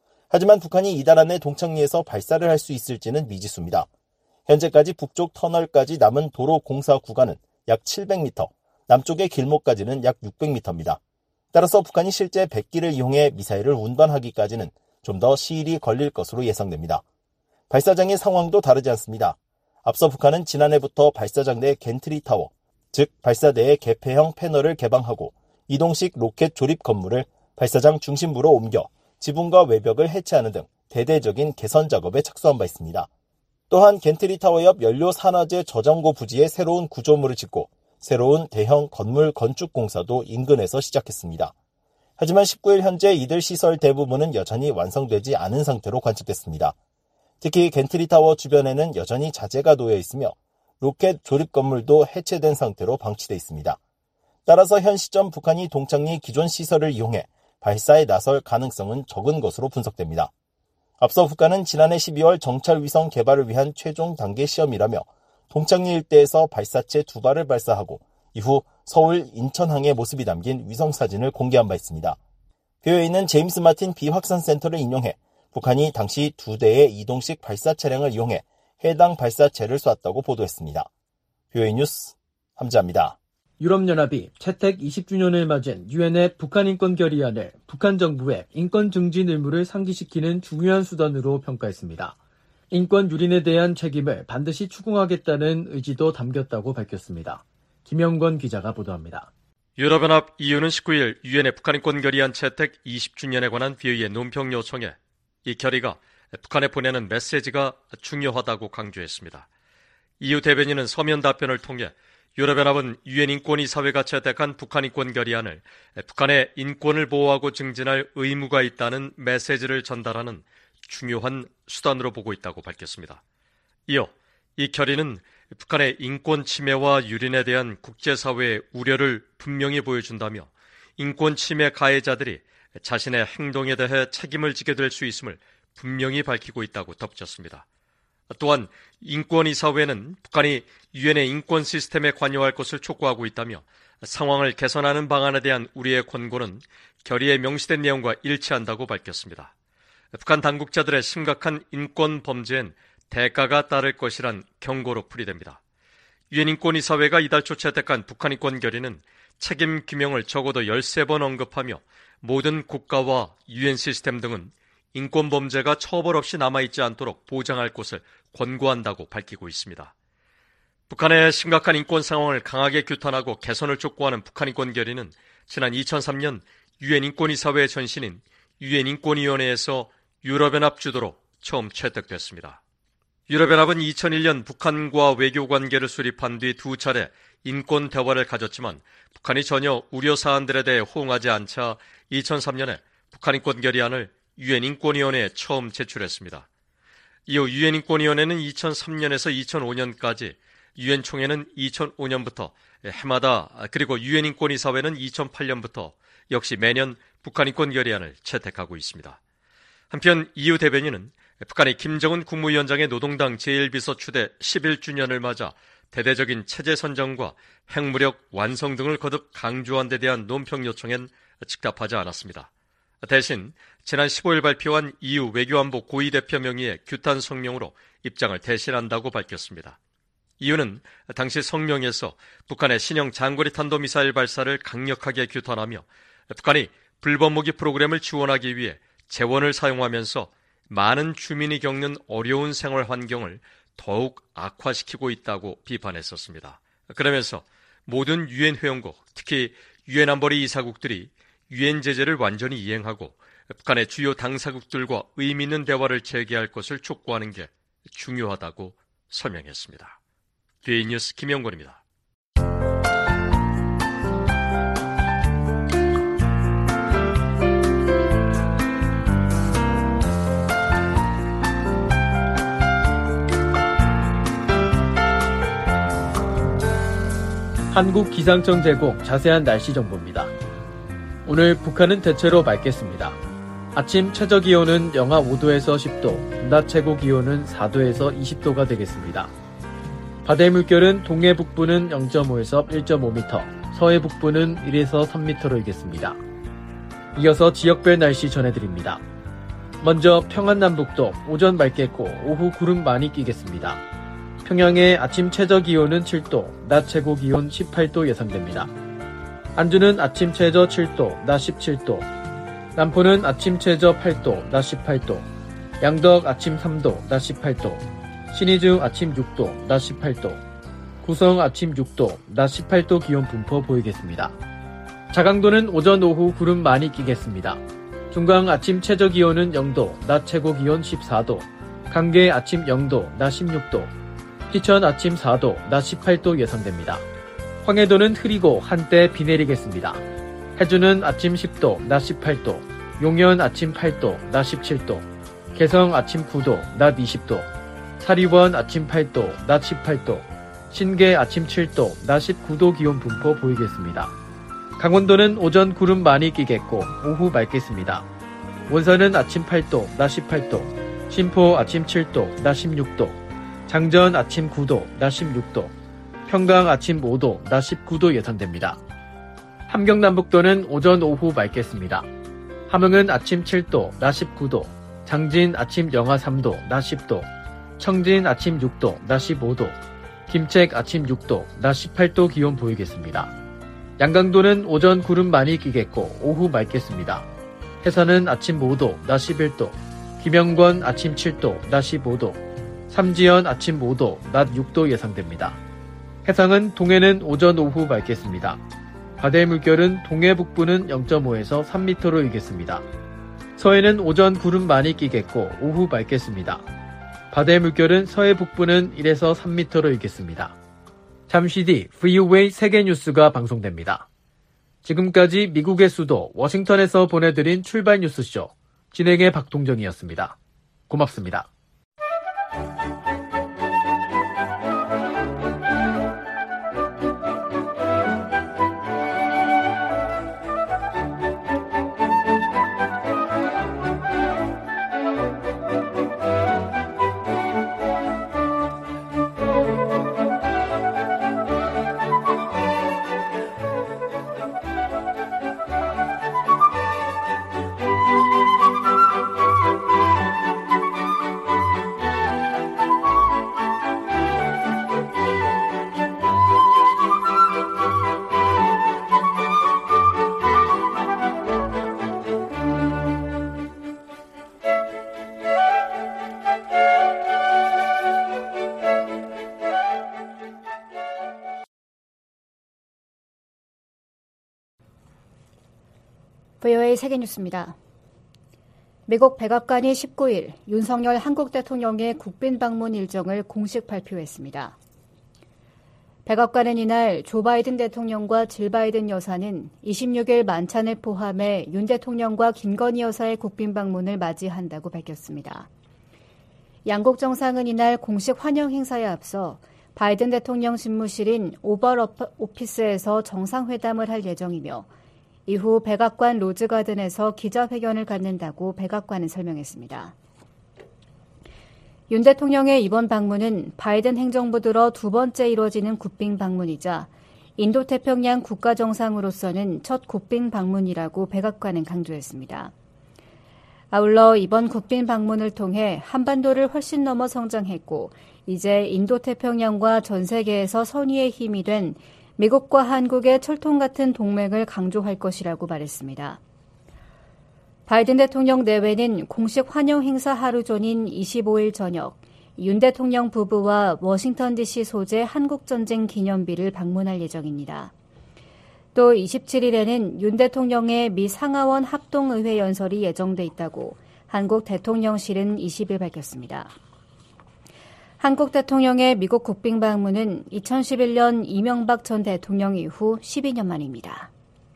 하지만 북한이 이달 안에 동창리에서 발사를 할 수 있을지는 미지수입니다. 현재까지 북쪽 터널까지 남은 도로 공사 구간은 약 700m, 남쪽의 길목까지는 약 600m입니다. 따라서 북한이 실제 백기를 이용해 미사일을 운반하기까지는 좀 더 시일이 걸릴 것으로 예상됩니다. 발사장의 상황도 다르지 않습니다. 앞서 북한은 지난해부터 발사장 내 겐트리 타워, 즉 발사대의 개폐형 패널을 개방하고 이동식 로켓 조립 건물을 발사장 중심부로 옮겨 지붕과 외벽을 해체하는 등 대대적인 개선 작업에 착수한 바 있습니다. 또한 겐트리 타워 옆 연료 산화제 저장고 부지에 새로운 구조물을 짓고 새로운 대형 건물 건축 공사도 인근에서 시작했습니다. 하지만 19일 현재 이들 시설 대부분은 여전히 완성되지 않은 상태로 관측됐습니다. 특히 겐트리 타워 주변에는 여전히 자재가 놓여 있으며 로켓 조립 건물도 해체된 상태로 방치돼 있습니다. 따라서 현 시점 북한이 동창리 기존 시설을 이용해 발사에 나설 가능성은 적은 것으로 분석됩니다. 앞서 북한은 지난해 12월 정찰위성 개발을 위한 최종 단계 시험이라며 동창리 일대에서 발사체 2발을 발사하고 이후 서울, 인천항의 모습이 담긴 위성사진을 공개한 바 있습니다. BOA는 제임스 마틴 비확산센터를 인용해 북한이 당시 2대의 이동식 발사 차량을 이용해 해당 발사체를 쐈다고 보도했습니다. BOA 뉴스 함지아입니다. 유럽연합이 채택 20주년을 맞은 유엔의 북한 인권 결의안을 북한 정부의 인권 증진 의무를 상기시키는 중요한 수단으로 평가했습니다. 인권 유린에 대한 책임을 반드시 추궁하겠다는 의지도 담겼다고 밝혔습니다. 김영권 기자가 보도합니다. 유럽연합 EU는 19일 유엔의 북한 인권 결의안 채택 20주년에 관한 BOA의 논평 요청에 이 결의가 북한에 보내는 메시지가 중요하다고 강조했습니다. EU 대변인은 서면 답변을 통해 유럽연합은 유엔 인권이사회가 채택한 북한 인권 결의안을 북한의 인권을 보호하고 증진할 의무가 있다는 메시지를 전달하는 중요한 수단으로 보고 있다고 밝혔습니다. 이어 이 결의는 북한의 인권 침해와 유린에 대한 국제사회의 우려를 분명히 보여준다며 인권 침해 가해자들이 자신의 행동에 대해 책임을 지게 될 수 있음을 분명히 밝히고 있다고 덧붙였습니다. 또한 인권이사회는 북한이 유엔의 인권 시스템에 관여할 것을 촉구하고 있다며 상황을 개선하는 방안에 대한 우리의 권고는 결의에 명시된 내용과 일치한다고 밝혔습니다. 북한 당국자들의 심각한 인권 범죄엔 대가가 따를 것이란 경고로 풀이됩니다. 유엔 인권이사회가 이달 초 채택한 북한 인권 결의는 책임 규명을 적어도 13번 언급하며 모든 국가와 유엔 시스템 등은 인권 범죄가 처벌 없이 남아있지 않도록 보장할 것을 권고한다고 밝히고 있습니다. 북한의 심각한 인권 상황을 강하게 규탄하고 개선을 촉구하는 북한 인권 결의는 지난 2003년 유엔 인권이사회의 전신인 유엔 인권위원회에서 유럽연합 주도로 처음 채택됐습니다. 유럽연합은 2001년 북한과 외교관계를 수립한 뒤 2차례 인권 대화를 가졌지만 북한이 전혀 우려 사안들에 대해 호응하지 않자 2003년에 북한 인권 결의안을 유엔 인권위원회에 처음 제출했습니다. 이후 유엔 인권위원회는 2003년에서 2005년까지 유엔 총회는 2005년부터 해마다 그리고 유엔 인권이사회는 2008년부터 역시 매년 북한 인권 결의안을 채택하고 있습니다. 한편 EU 대변인은 북한이 김정은 국무위원장의 노동당 제1비서 추대 11주년을 맞아 대대적인 체제 선정과 핵무력 완성 등을 거듭 강조한 데 대한 논평 요청엔 즉답하지 않았습니다. 대신 지난 15일 발표한 EU 외교안보 고위대표 명의의 규탄 성명으로 입장을 대신한다고 밝혔습니다. 이유는 당시 성명에서 북한의 신형 장거리 탄도미사일 발사를 강력하게 규탄하며 북한이 불법 무기 프로그램을 지원하기 위해 재원을 사용하면서 많은 주민이 겪는 어려운 생활 환경을 더욱 악화시키고 있다고 비판했었습니다. 그러면서 모든 유엔 회원국, 특히 유엔 안보리 이사국들이 유엔 제재를 완전히 이행하고 북한의 주요 당사국들과 의미 있는 대화를 재개할 것을 촉구하는 게 중요하다고 설명했습니다. 뒤의 뉴스 김영권입니다. 한국기상청 제공 자세한 날씨 정보입니다. 오늘 북한은 대체로 맑겠습니다. 아침 최저기온은 영하 5도에서 10도, 낮 최고기온은 4도에서 20도가 되겠습니다. 바다의 물결은 동해 북부는 0.5에서 1.5m, 서해 북부는 1에서 3m로 일겠습니다. 이어서 지역별 날씨 전해드립니다. 먼저 평안남북도 오전 맑겠고 오후 구름 많이 끼겠습니다. 평양의 아침 최저기온은 7도, 낮 최고기온 18도 예상됩니다. 안주는 아침 최저 7도, 낮 17도, 남포는 아침 최저 8도, 낮 18도, 양덕 아침 3도, 낮 18도, 신의중 아침 6도, 낮 18도, 구성 아침 6도, 낮 18도 기온 분포 보이겠습니다. 자강도는 오전 오후 구름 많이 끼겠습니다. 중강 아침 최저기온은 0도, 낮 최고기온 14도, 강계 아침 0도, 낮 16도, 희천 아침 4도, 낮 18도 예상됩니다. 황해도는 흐리고 한때 비 내리겠습니다. 해주는 아침 10도, 낮 18도, 용현 아침 8도, 낮 17도, 개성 아침 9도, 낮 20도, 사리원 아침 8도, 낮 18도, 신계 아침 7도, 낮 19도 기온 분포 보이겠습니다. 강원도는 오전 구름 많이 끼겠고 오후 맑겠습니다. 원산은 아침 8도, 낮 18도, 신포 아침 7도, 낮 16도, 장전 아침 9도, 낮 16도, 평강 아침 5도, 낮 19도 예상됩니다. 함경남북도는 오전 오후 맑겠습니다. 함흥은 아침 7도, 낮 19도, 장진 아침 영하 3도, 낮 10도, 청진 아침 6도, 낮 15도, 김책 아침 6도, 낮 18도 기온 보이겠습니다. 양강도는 오전 구름 많이 끼겠고 오후 맑겠습니다. 해산은 아침 5도, 낮 11도, 김영권 아침 7도, 낮 15도, 삼지연 아침 5도, 낮 6도 예상됩니다. 해상은 동해는 오전 오후 맑겠습니다. 바다의 물결은 동해 북부는 0.5에서 3m로 일겠습니다. 서해는 오전 구름 많이 끼겠고 오후 맑겠습니다. 바다의 물결은 서해 북부는 1에서 3m로 일겠습니다. 잠시 뒤 VOA 세계뉴스가 방송됩니다. 지금까지 미국의 수도 워싱턴에서 보내드린 출발 뉴스쇼 진행의 박동정이었습니다. 고맙습니다. VOA 세계뉴스입니다. 미국 백악관이 19일 윤석열 한국 대통령의 국빈 방문 일정을 공식 발표했습니다. 백악관은 이날 조 바이든 대통령과 질 바이든 여사는 26일 만찬을 포함해 윤 대통령과 김건희 여사의 국빈 방문을 맞이한다고 밝혔습니다. 양국 정상은 이날 공식 환영 행사에 앞서 바이든 대통령 집무실인 오벌 오피스에서 정상회담을 할 예정이며 이후 백악관 로즈가든에서 기자회견을 갖는다고 백악관은 설명했습니다. 윤 대통령의 이번 방문은 바이든 행정부 들어 두 번째 이뤄지는 국빈 방문이자 인도태평양 국가정상으로서는 첫 국빈 방문이라고 백악관은 강조했습니다. 아울러 이번 국빈 방문을 통해 한반도를 훨씬 넘어 성장했고 이제 인도태평양과 전 세계에서 선의의 힘이 된 미국과 한국의 철통 같은 동맹을 강조할 것이라고 말했습니다. 바이든 대통령 내외는 공식 환영 행사 하루 전인 25일 저녁 윤 대통령 부부와 워싱턴 DC 소재 한국전쟁 기념비를 방문할 예정입니다. 또 27일에는 윤 대통령의 미 상하원 합동의회 연설이 예정돼 있다고 한국 대통령실은 20일 밝혔습니다. 한국 대통령의 미국 국빈 방문은 2011년 이명박 전 대통령 이후 12년 만입니다.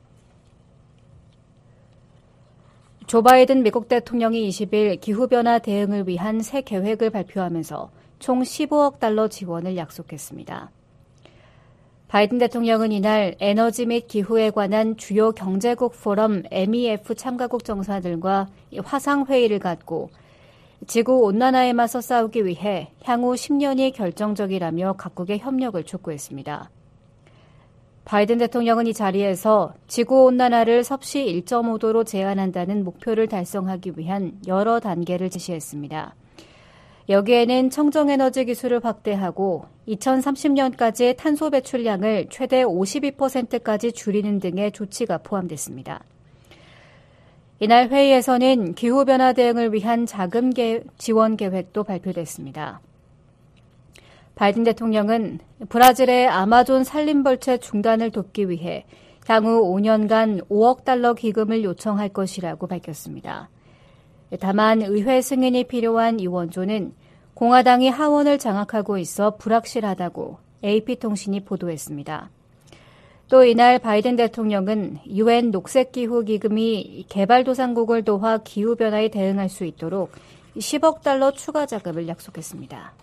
조 바이든 미국 대통령이 20일 기후변화 대응을 위한 새 계획을 발표하면서 총 15억 달러 지원을 약속했습니다. 바이든 대통령은 이날 에너지 및 기후에 관한 주요 경제국 포럼 MEF 참가국 정상들과 화상회의를 갖고 지구온난화에 맞서 싸우기 위해 향후 10년이 결정적이라며 각국의 협력을 촉구했습니다. 바이든 대통령은 이 자리에서 지구온난화를 섭씨 1.5도로 제한한다는 목표를 달성하기 위한 여러 단계를 제시했습니다. 여기에는 청정에너지 기술을 확대하고 2030년까지 탄소 배출량을 최대 52%까지 줄이는 등의 조치가 포함됐습니다. 이날 회의에서는 기후변화 대응을 위한 자금 지원 계획도 발표됐습니다. 바이든 대통령은 브라질의 아마존 산림벌채 중단을 돕기 위해 향후 5년간 5억 달러 기금을 요청할 것이라고 밝혔습니다. 다만 의회 승인이 필요한 이 원조는 공화당이 하원을 장악하고 있어 불확실하다고 AP통신이 보도했습니다. 또 이날 바이든 대통령은 UN 녹색기후기금이 개발도상국을 도와 기후변화에 대응할 수 있도록 10억 달러 추가 자금을 약속했습니다.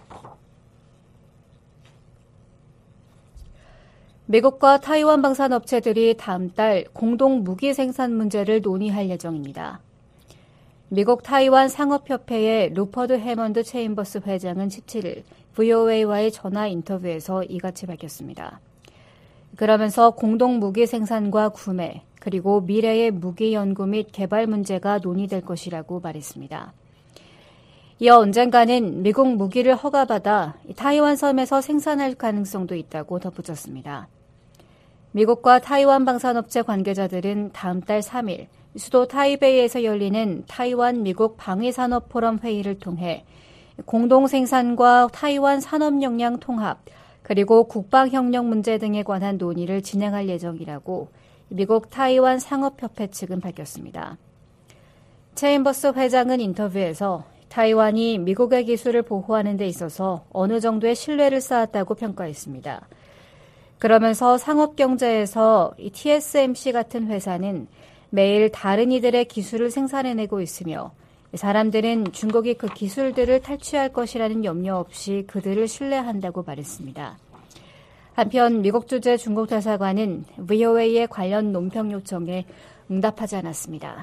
미국과 타이완 방산업체들이 다음 달 공동 무기 생산 문제를 논의할 예정입니다. 미국 타이완 상업협회의 루퍼드 해먼드 체인버스 회장은 17일 VOA와의 전화 인터뷰에서 이같이 밝혔습니다. 그러면서 공동 무기 생산과 구매, 그리고 미래의 무기 연구 및 개발 문제가 논의될 것이라고 말했습니다. 이어 언젠가는 미국 무기를 허가받아 타이완 섬에서 생산할 가능성도 있다고 덧붙였습니다. 미국과 타이완 방산업체 관계자들은 다음 달 3일 수도 타이베이에서 열리는 타이완 미국 방위산업 포럼 회의를 통해 공동 생산과 타이완 산업 역량 통합, 그리고 국방협력 문제 등에 관한 논의를 진행할 예정이라고 미국 타이완 상업협회 측은 밝혔습니다. 체인버스 회장은 인터뷰에서 타이완이 미국의 기술을 보호하는 데 있어서 어느 정도의 신뢰를 쌓았다고 평가했습니다. 그러면서 상업경제에서 TSMC 같은 회사는 매일 다른 이들의 기술을 생산해내고 있으며 사람들은 중국이 그 기술들을 탈취할 것이라는 염려 없이 그들을 신뢰한다고 말했습니다. 한편 미국 주재 중국 대사관은 VOA의 관련 논평 요청에 응답하지 않았습니다.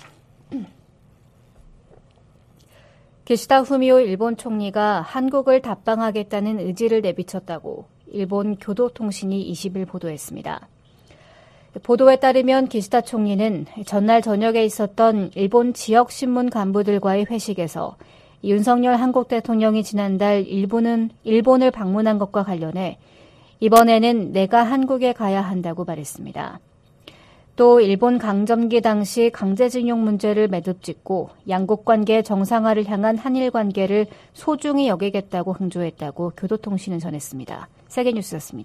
기시다 후미오 일본 총리가 한국을 답방하겠다는 의지를 내비쳤다고 일본 교도통신이 20일 보도했습니다. 보도에 따르면 기시다 총리는 전날 저녁에 있었던 일본 지역신문 간부들과의 회식에서 윤석열 한국 대통령이 지난달 일본을 방문한 것과 관련해 이번에는 내가 한국에 가야 한다고 말했습니다. 또 일본 강점기 당시 강제징용 문제를 매듭짓고 양국 관계 정상화를 향한 한일 관계를 소중히 여기겠다고 강조했다고 교도통신은 전했습니다. 세계뉴스였습니다.